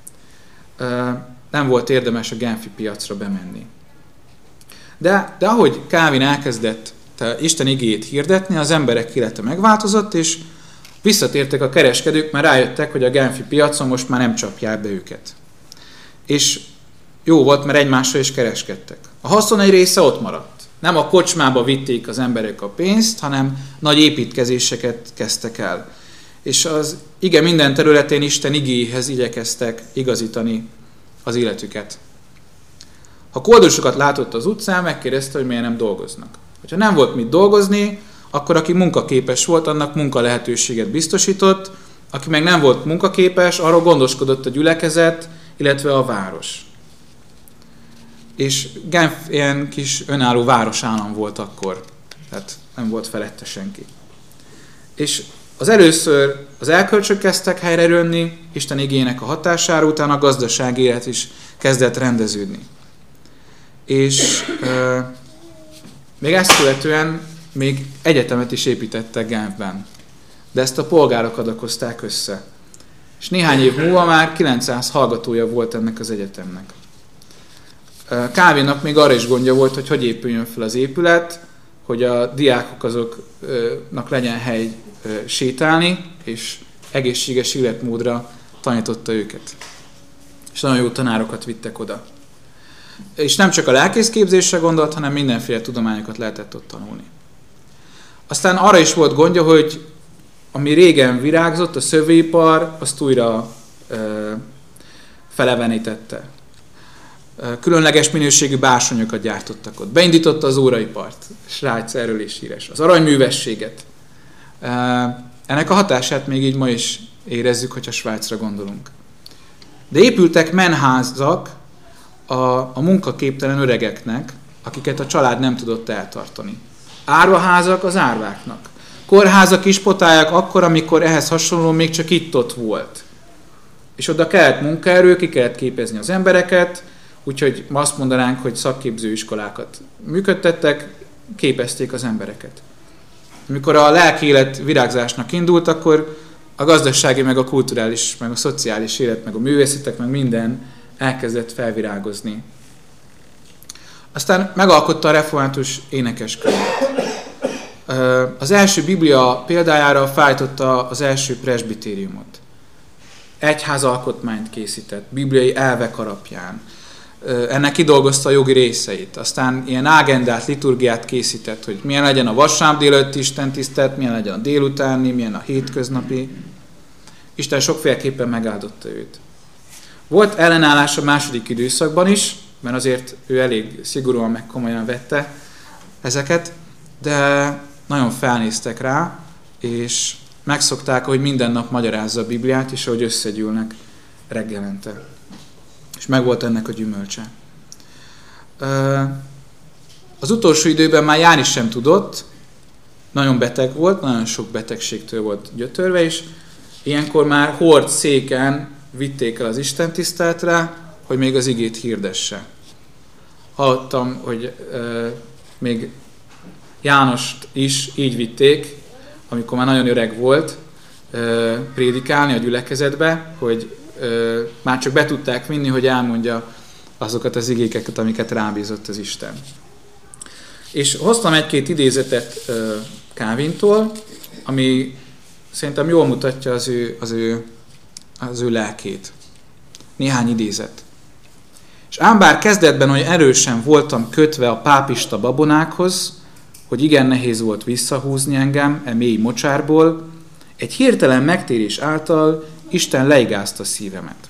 Nem volt érdemes a genfi piacra bemenni. De ahogy Calvin elkezdett Isten igéjét hirdetni, az emberek élete megváltozott, és visszatértek a kereskedők, mert rájöttek, hogy a genfi piacon most már nem csapják be őket. És jó volt, mert egymással is kereskedtek. A haszon egy része ott maradt. Nem a kocsmába vitték az emberek a pénzt, hanem nagy építkezéseket kezdtek el. És az ige minden területén Isten igéhez igyekeztek igazítani az életüket. Ha koldosokat látott az utcán, megkérdezte, hogy miért nem dolgoznak. Ha nem volt mit dolgozni, akkor aki munkaképes volt, annak munka lehetőséget biztosított, aki meg nem volt munkaképes, arról gondoskodott a gyülekezet, illetve a város. És Genf ilyen kis önálló városállam volt akkor, tehát nem volt felette senki. És az először az elkölcsök kezdtek helyre jönni, Isten igének a hatására, utána a gazdasági élet is kezdett rendeződni. És még ezt követően még egyetemet is építettek Genfben. De ezt a polgárok adakozták össze. És néhány év múlva már 900 hallgatója volt ennek az egyetemnek. Calvinnak még arra is gondja volt, hogy épüljön fel az épület, hogy a diákok azoknak legyen hely sétálni, és egészséges életmódra tanította őket. És nagyon jó tanárokat vittek oda. És nem csak a lelkészképzésre gondolt, hanem mindenféle tudományokat lehetett ott tanulni. Aztán arra is volt gondja, hogy ami régen virágzott, a szövőipar, azt újra felevenítette. különleges minőségű bársonyokat gyártottak ott. Beindította az óraipart, Svájc erről is híres, az aranyművességet. Ennek a hatását még így ma is érezzük, hogyha Svájcra gondolunk. De épültek menházak a munkaképtelen öregeknek, akiket a család nem tudott eltartani. Árvaházak az árváknak. Kórházak is potálják akkor, amikor ehhez hasonló még csak itt-ott volt. És oda kellett munkaerő, ki kellett képezni az embereket, úgyhogy azt mondanánk, hogy szakképző iskolákat működtettek, képezték az embereket. Amikor a lelkiélet virágzásnak indult, akkor a gazdasági, meg a kulturális, meg a szociális élet, meg a művészetek, meg minden elkezdett felvirágozni. Aztán megalkotta a református énekeskönyvet. Az első Biblia példájára felállította az első presbitériumot. Egyházalkotmányt készített, bibliai elvek alapján. Ennek kidolgozta a jogi részeit. Aztán ilyen ágendát, liturgiát készített, hogy milyen legyen a vasárnap délelőtti istentisztelet, milyen legyen a délutáni, milyen a hétköznapi. Isten sokféleképpen megáldotta őt. Volt ellenállás a második időszakban is, mert azért ő elég szigorúan meg komolyan vette ezeket, de nagyon felnéztek rá, és megszokták, hogy minden nap magyarázza a Bibliát, és ahogy összegyűlnek reggelente. És megvolt ennek a gyümölcse. Az utolsó időben már járni sem tudott, nagyon beteg volt, nagyon sok betegségtől volt gyötörve, és ilyenkor már hord széken vitték el az istentiszteletre, hogy még az igét hirdesse. Hallottam, hogy még Jánost is így vitték, amikor már nagyon öreg volt, prédikálni a gyülekezetbe, hogy már csak be tudták vinni, hogy elmondja azokat az igéket, amiket rábízott az Isten. És hoztam egy-két idézetet Calvintól, ami szerintem jól mutatja az ő lelkét. Néhány idézet. És ám bár kezdetben olyan erősen voltam kötve a pápista babonákhoz, hogy igen nehéz volt visszahúzni engem e mély mocsárból, egy hirtelen megtérés által Isten leigázta szívemet.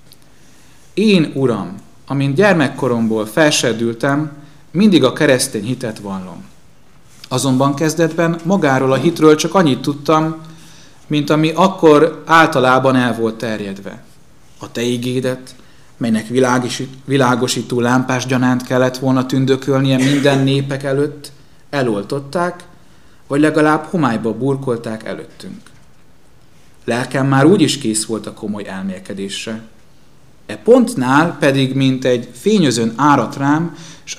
Én, Uram, amint gyermekkoromból felserdültem, mindig a keresztény hitet vallom. Azonban kezdetben magáról a hitről csak annyit tudtam, mint ami akkor általában el volt terjedve. A te igédet, melynek világosító lámpás gyanánt kellett volna tündökölnie minden népek előtt, eloltották, vagy legalább homályba burkolták előttünk. Lelkem már úgy is kész volt a komoly elmélkedésre. E pontnál pedig, mint egy fényözön áradt rám, és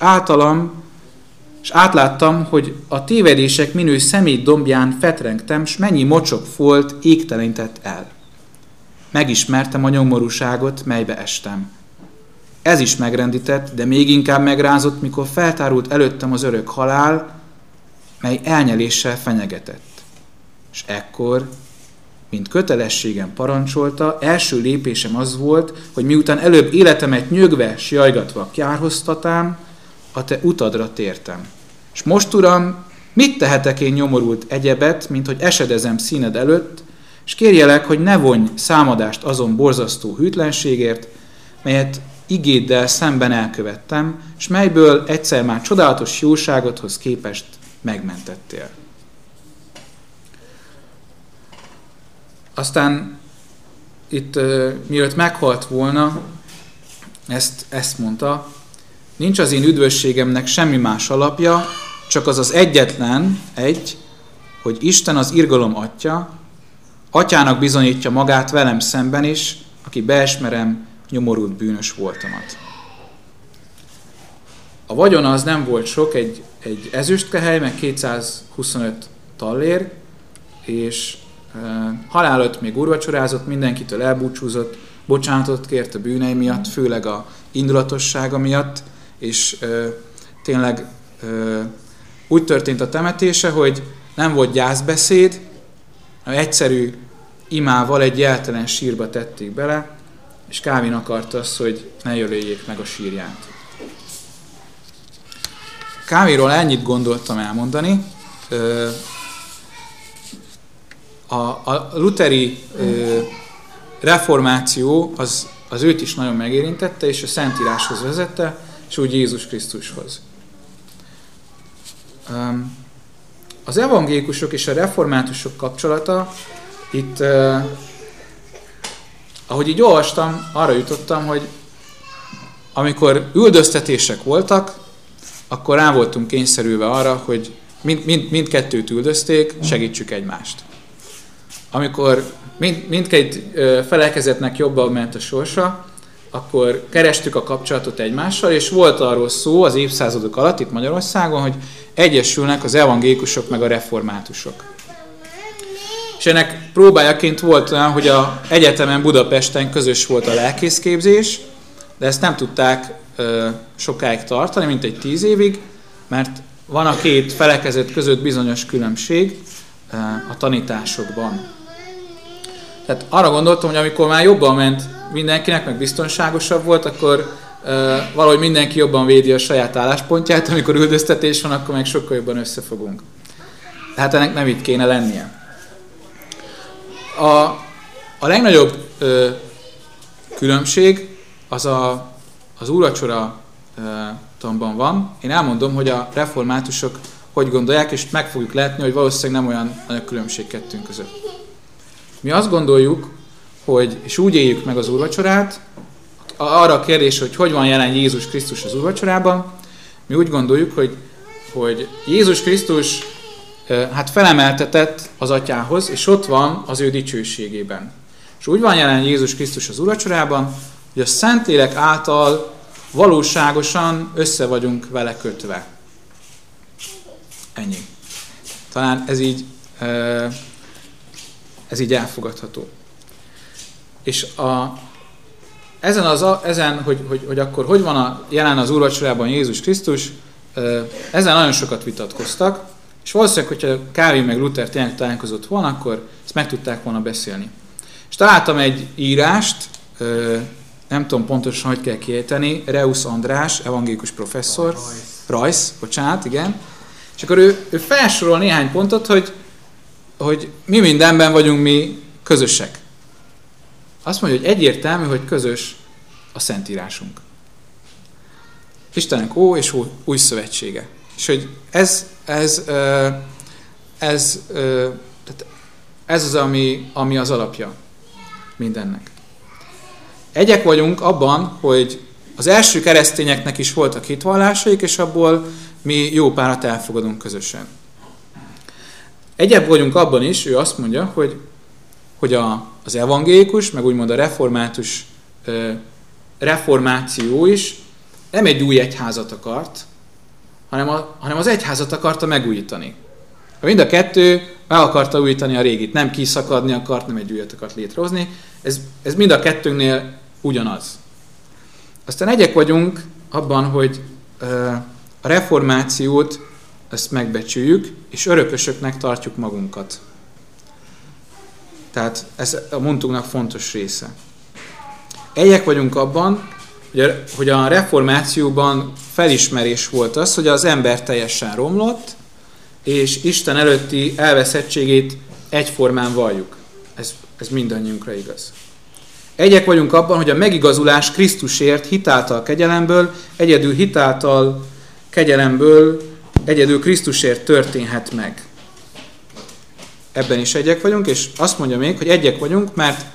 átláttam, hogy a tévedések minő szemét dombján fetrengtem, s mennyi mocsok folt égtelenített el. Megismertem a nyomorúságot, melybe estem. Ez is megrendített, de még inkább megrázott, mikor feltárult előttem az örök halál, mely elnyeléssel fenyegetett. És ekkor, mint kötelességem parancsolta, első lépésem az volt, hogy miután előbb életemet nyögve, sjajgatva kárhoztatám, a te utadra tértem. És most, Uram, mit tehetek én nyomorult egyebet, mint hogy esedezem színed előtt, és kérjelek, hogy ne vonj számadást azon borzasztó hűtlenségért, melyet igéddel szemben elkövettem, és melyből egyszer már csodálatos jóságodhoz képest megmentettél. Aztán itt, mielőtt meghalt volna, ezt mondta, nincs az én üdvösségemnek semmi más alapja, csak az egyetlen egy, hogy Isten az irgalom atya, atyának bizonyítja magát velem szemben is, aki beismerem nyomorult bűnös voltamat. A vagyona az nem volt sok, egy ezüstkehely, meg 225 tallér, és halál előtt még úrvacsorázott, mindenkitől elbúcsúzott, bocsánatot kért a bűnei miatt, főleg a indulatossága miatt, és tényleg úgy történt a temetése, hogy nem volt gyászbeszéd, egyszerű imával egy jeltelen sírba tették bele, és Calvin akarta azt, hogy ne jelöljék meg a sírját. Calvinról ennyit gondoltam elmondani. A lutheri reformáció az az őt is nagyon megérintette, és a Szentíráshoz vezette, és úgy Jézus Krisztushoz. Az evangélikusok és a reformátusok kapcsolata, itt, ahogy így olvastam, arra jutottam, hogy amikor üldöztetések voltak, akkor rá voltunk kényszerülve arra, hogy mindkettőt üldözték, segítsük egymást. Amikor mindkét felekezetnek jobban ment a sorsa, akkor kerestük a kapcsolatot egymással, és volt arról szó az évszázadok alatt itt Magyarországon, hogy egyesülnek az evangélikusok meg a reformátusok. És ennek próbájaként volt olyan, hogy az egyetemen Budapesten közös volt a lelkészképzés, de ezt nem tudták sokáig tartani, mint egy 10 évig, mert van a két felekezet között bizonyos különbség a tanításokban. Tehát arra gondoltam, hogy amikor már jobban ment mindenkinek, meg biztonságosabb volt, akkor valahogy mindenki jobban védi a saját álláspontját, amikor üldöztetés van, akkor meg sokkal jobban összefogunk. Tehát ennek nem itt kéne lennie. A legnagyobb különbség az úrvacsora tanban van. Én elmondom, hogy a reformátusok hogy gondolják, és meg fogjuk látni, hogy valószínűleg nem olyan nagy különbség kettőnk között. Mi azt gondoljuk, hogy, és úgy éljük meg az úrvacsorát, arra a kérdés, hogy van jelen Jézus Krisztus az úrvacsorában, mi úgy gondoljuk, hogy Jézus Krisztus hát felemeltetett az atyához, és ott van az ő dicsőségében. És úgy van jelen Jézus Krisztus az úrvacsorában, hogy a Szentlélek által valóságosan össze vagyunk vele kötve. Ennyi. Talán ez így elfogadható. És ezen hogy akkor hogy van jelen az úrvacsorában Jézus Krisztus, ezen nagyon sokat vitatkoztak, és valószínűleg, hogyha Calvin meg Luther tényleg találkozott volna, akkor ezt meg tudták volna beszélni. És találtam egy írást, nem tudom pontosan, hogy kell kiejteni, Reuss András, evangélikus professzor, Reuss, bocsánat, igen, és akkor ő felsorol néhány pontot, hogy mi mindenben vagyunk mi közösek. Azt mondja, hogy egyértelmű, hogy közös a Szentírásunk. Istennek Ó és Új Szövetsége. És hogy ez az, ami az alapja mindennek. Egyek vagyunk abban, hogy az első keresztényeknek is voltak hitvallásaik, és abból mi jó párat elfogadunk közösen. Egyek vagyunk abban is, ő azt mondja, hogy az evangélikus, meg úgymond a reformáció is nem egy új egyházat akart, hanem az egyházat akarta megújítani. Mind a kettő meg akarta újítani a régit, nem kiszakadni akart, nem egy újat akart létrehozni. Ez mind a kettőnknél ugyanaz. Aztán egyek vagyunk abban, hogy a reformációt ezt megbecsüljük, és örökösöknek tartjuk magunkat. Tehát ez a muntunknak fontos része. Egyek vagyunk abban, hogy a reformációban felismerés volt az, hogy az ember teljesen romlott, és Isten előtti elveszettségét egyformán valljuk. Ez mindannyiunkra igaz. Egyek vagyunk abban, hogy a megigazulás Krisztusért hitáltal kegyelemből, egyedül Krisztusért történhet meg. Ebben is egyek vagyunk, és azt mondja még, hogy egyek vagyunk, mert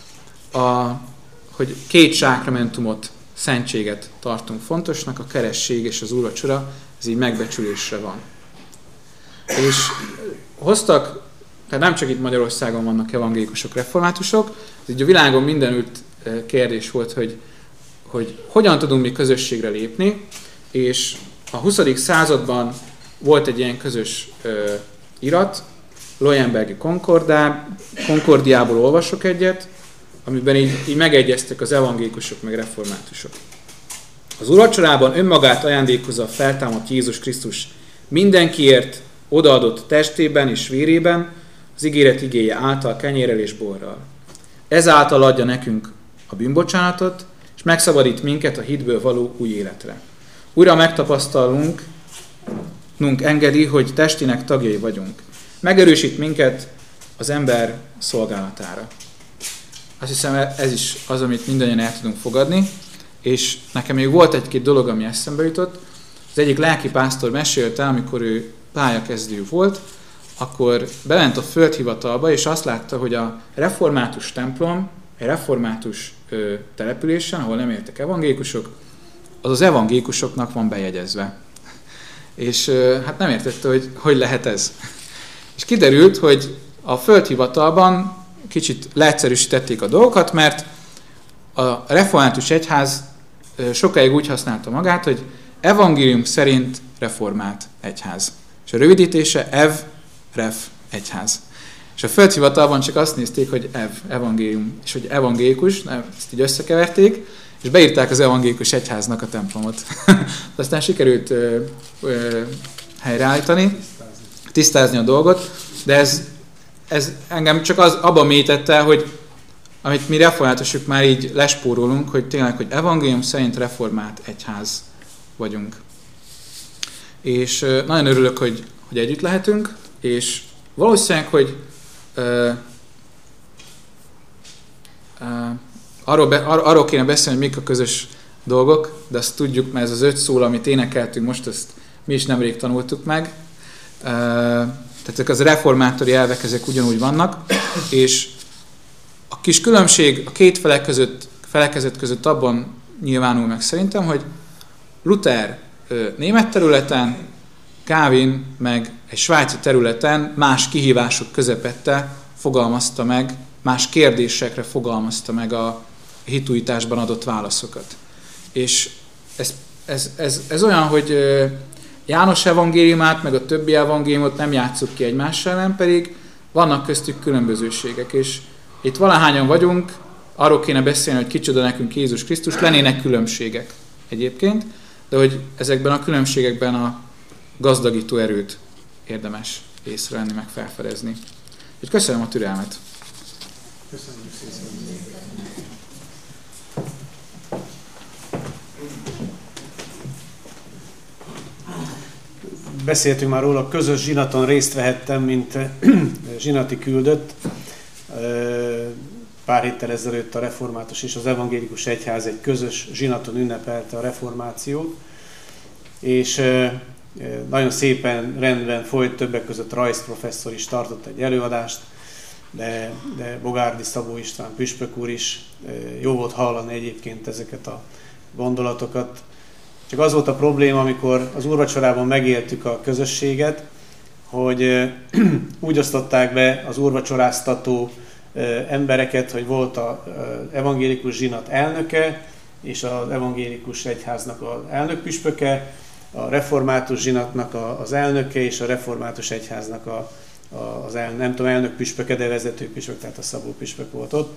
hogy két sákramentumot, szentséget tartunk fontosnak, a keresztség és az úrvacsora, ez így megbecsülésre van. És hoztak, tehát nem csak itt Magyarországon vannak evangélikusok, reformátusok, ez így a világon mindenütt kérdés volt, hogy hogyan tudunk mi közösségre lépni, és a 20. században volt egy ilyen közös irat, Loyenbergi Konkordiából olvasok egyet, amiben így megegyeztek az evangélikusok meg reformátusok. Az úrvacsorában önmagát ajándékozza a feltámadt Jézus Krisztus mindenkiért odaadott testében és vérében, az ígéret igéje által kenyérrel és borral. Ezáltal adja nekünk a bűnbocsánatot, és megszabadít minket a hitből való új életre. Újra megtapasztalnunk engedi, hogy testének tagjai vagyunk. Megerősít minket az ember szolgálatára. azt hiszem ez is az, amit mindannyian el tudunk fogadni, és nekem még volt egy-két dolog, ami eszembe jutott. Az egyik lelkipásztor mesélte, amikor ő pályakezdő volt, akkor bement a földhivatalba, és azt látta, hogy a református templom, egy református településen, ahol nem éltek evangélikusok, az evangélikusoknak van bejegyezve. És hát nem értette, hogy lehet ez. És kiderült, hogy a földhivatalban kicsit leegyszerűsítették a dolgokat, mert a református egyház sokáig úgy használta magát, hogy evangélium szerint reformált egyház. És a rövidítése EV-REF egyház. És a földhivatalban csak azt nézték, hogy evangélium, és hogy evangélikus, ezt így összekeverték, és beírták az evangélikus egyháznak a templomot. Aztán sikerült helyreállítani, tisztázni a dolgot, de ez engem csak abban mélyítette, hogy amit mi reformátusok már így lespórolunk, hogy tényleg, hogy evangélium szerint reformált egyház vagyunk. És nagyon örülök, hogy együtt lehetünk, és valószínűleg, hogy arról kéne beszélni, hogy mik a közös dolgok, de azt tudjuk, mert ez az 5 szól, amit énekeltünk most, ezt mi is nemrég tanultuk meg. Tehát ezek az reformátori elvek, ezek ugyanúgy vannak, és a kis különbség a két felekezet között abban nyilvánul meg szerintem, hogy Luther német területen, Calvin meg egy svájci területen más kihívások közepette fogalmazta meg, más kérdésekre fogalmazta meg a hitújításban adott válaszokat. És ez olyan, hogy János evangéliumát, meg a többi evangéliumot nem játsszuk ki egymással, nem pedig vannak köztük különbözőségek. És itt valahányan vagyunk, arról kéne beszélni, hogy kicsoda nekünk Jézus Krisztus, lennének különbségek egyébként, de hogy ezekben a különbségekben a gazdagító erőt érdemes észrevenni, meg felfedezni. Úgyhogy köszönöm a türelmet. Köszönjük szépen. Beszéltünk már róla, közös zsinaton részt vehettem, mint zsinati küldött. Pár héttel ezelőtt a református és az evangélikus egyház egy közös zsinaton ünnepelte a reformációt, és nagyon szépen rendben folyt, többek között Rajsz professzor is tartott egy előadást, de Bogárdi Szabó István püspök úr is. Jó volt hallani egyébként ezeket a gondolatokat. Csak az volt a probléma, amikor az úrvacsorában megéltük a közösséget, hogy úgy osztották be az úrvacsoráztató embereket, hogy volt az evangélikus zsinat elnöke, és az evangélikus egyháznak az elnökpüspöke, a református zsinatnak az elnöke, és a református egyháznak nem tudom, elnökpüspöke, de vezetőpüspök, tehát a Szabó püspök volt ott.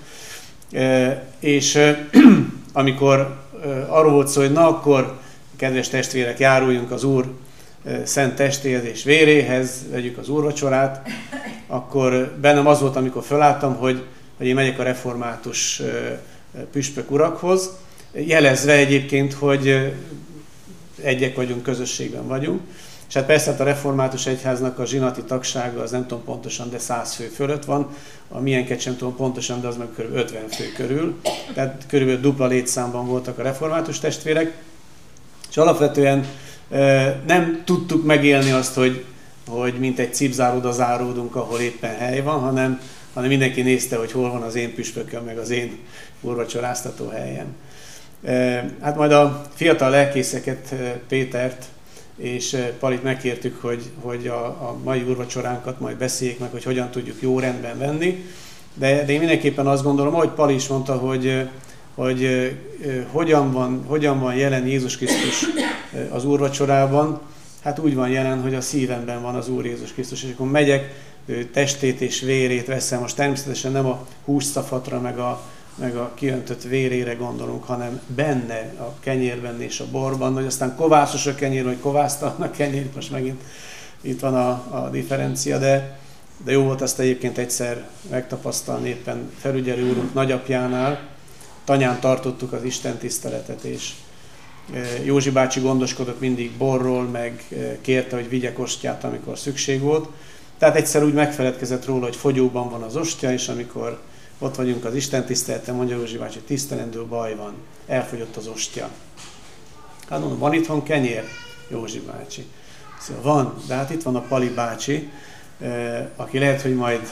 És amikor arról volt szó, hogy na akkor, kedves testvérek, járuljunk az Úr szent testéhez és véréhez, vegyük az úrvacsorát, akkor bennem az volt, amikor felálltam, hogy én megyek a református püspök urakhoz, jelezve egyébként, hogy egyek vagyunk, közösségben vagyunk. És hát persze a református egyháznak a zsinati tagsága az nem tudom pontosan, de 100 fő fölött van, a milyenket sem tudom pontosan, de az meg kb. 50 fő körül, tehát körülbelül dupla létszámban voltak a református testvérek, és alapvetően nem tudtuk megélni azt, hogy mint egy cipzáróda záródunk, ahol éppen hely van, hanem mindenki nézte, hogy hol van az én püspököm, meg az én úrvacsoráztató helyem. Hát majd a fiatal lelkészeket, Pétert és Palit megkértük, hogy a mai úrvacsoránkat majd beszéljék meg, hogy hogyan tudjuk jó rendben venni. De én mindenképpen azt gondolom, ahogy Pali is mondta, hogy hogyan van jelen Jézus Krisztus az úrvacsorában, hát úgy van jelen, hogy a szívemben van az Úr Jézus Krisztus, és akkor megyek, testét és vérét veszem. Most természetesen nem a hússzafatra, meg a kiöntött vérére gondolunk, hanem benne, a kenyérben és a borban, hogy aztán kovászos a kenyér, vagy kovásztalan a kenyér, most megint itt van a differencia, de jó volt azt egyébként egyszer megtapasztalni éppen felügyelő úrunk nagyapjánál. Tanyán tartottuk az Isten tiszteletet, és Józsi bácsi gondoskodott mindig borról, meg kérte, hogy vigyek ostját, amikor szükség volt. Tehát egyszer úgy megfeledkezett róla, hogy fogyóban van az ostya, és amikor ott vagyunk az Isten tiszteleten, mondja Józsi bácsi, tisztelendő baj van, elfogyott az ostya. Hát mondom, van itthon kenyér? Józsi bácsi. Szóval van, de hát itt van a Pali bácsi, aki lehet, hogy majd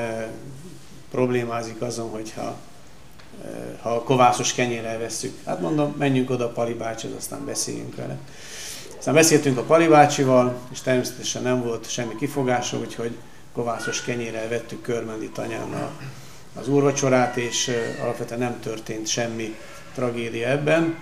problémázik azon, hogyha ha kovászos kenyérrel vesszük. Hát mondom, menjünk oda a Pali bácsihoz, aztán beszéljünk vele. Aztán beszéltünk a Pali bácsival, és természetesen nem volt semmi kifogása, úgyhogy kovászos kenyérrel vettük Körmendi tanyán az úrvacsorát, és alapvetően nem történt semmi tragédia ebben.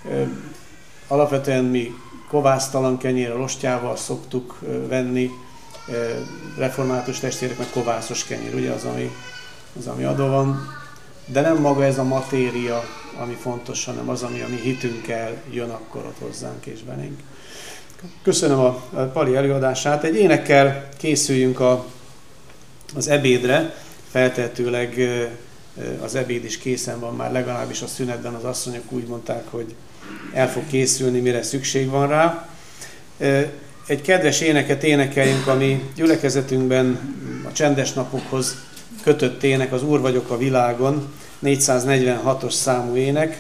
Alapvetően mi kovásztalan kenyérrel, ostjával szoktuk venni, református testvérek meg kovászos kenyér, ugye az, ami adó van. De nem maga ez a matéria, ami fontos, hanem az, ami a mi hitünkkel jön akkor ott hozzánk és belénk. Köszönöm a Pali előadását. Egy énekkel készüljünk az ebédre. Feltehetőleg az ebéd is készen van már, legalábbis a szünetben az asszonyok úgy mondták, hogy el fog készülni, mire szükség van rá. Egy kedves éneket énekeljünk, ami gyülekezetünkben a csendes napokhoz kötött ének, az Úr vagyok a világon, 446-os számú ének,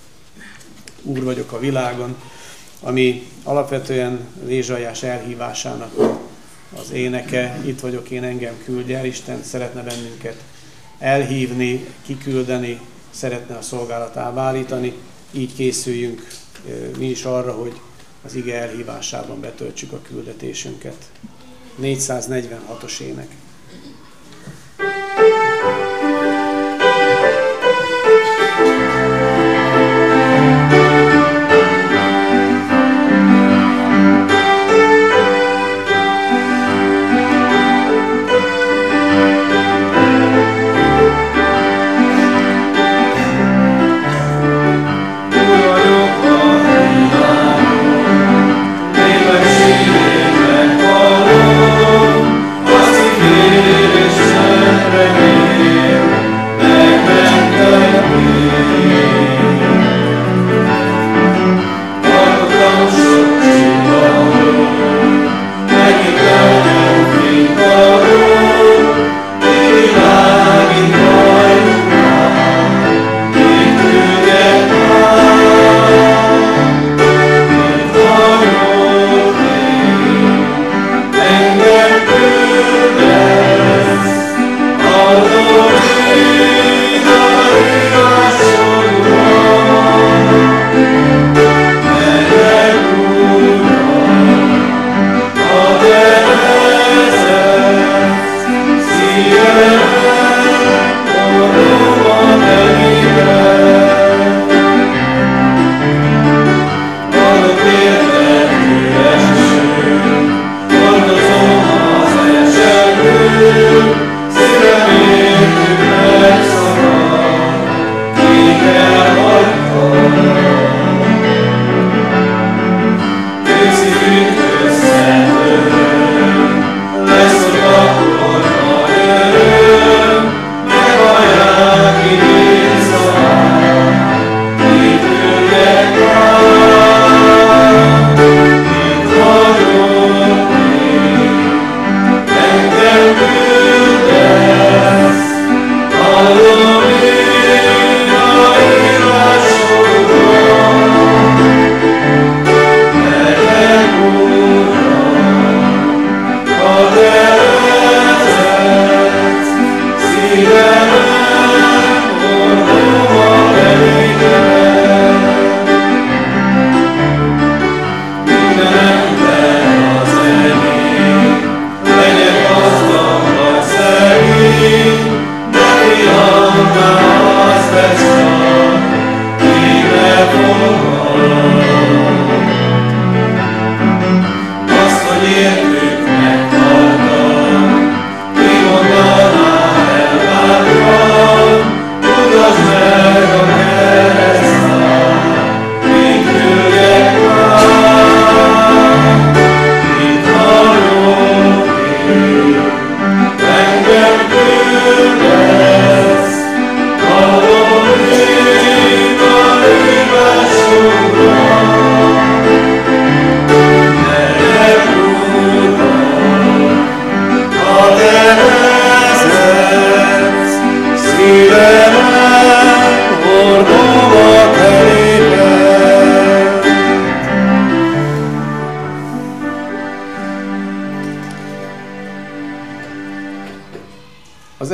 Úr vagyok a világon, ami alapvetően Lézsaiás elhívásának az éneke, itt vagyok én, engem küldj el, Isten szeretne bennünket elhívni, kiküldeni, szeretne a szolgálatába állítani, így készüljünk mi is arra, hogy az ige elhívásában betöltsük a küldetésünket. 446-os ének. Azt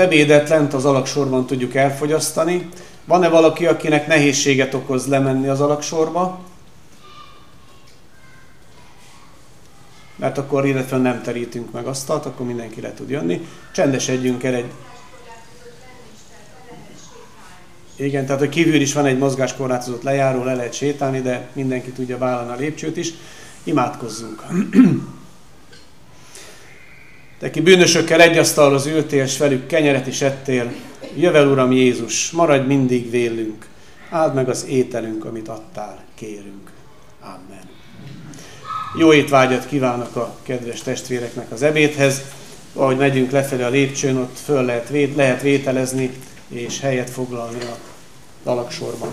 ebédet lent az alagsorban tudjuk elfogyasztani. Van-e valaki, akinek nehézséget okoz lemenni az alagsorba? Mert akkor illetve nem terítünk meg asztalt, akkor mindenki le tud jönni. Csendesedjünk el egy... Igen, tehát hogy kívül is van egy mozgáskorlátozott lejáró, le lehet sétálni, de mindenki tudja vállalni a lépcsőt is. Imádkozzunk! Te, ki bűnösökkel egy asztalhoz ültél, s velük kenyeret is ettél, jövel, Uram Jézus, maradj mindig vélünk, áld meg az ételünk, amit adtál, kérünk. Amen. Jó étvágyat kívánok a kedves testvéreknek az ebédhez. Ahogy megyünk lefelé a lépcsőn, ott föl lehet vételezni, és helyet foglalni a alagsorban.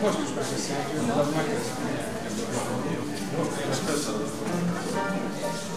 Most is megköszönjük.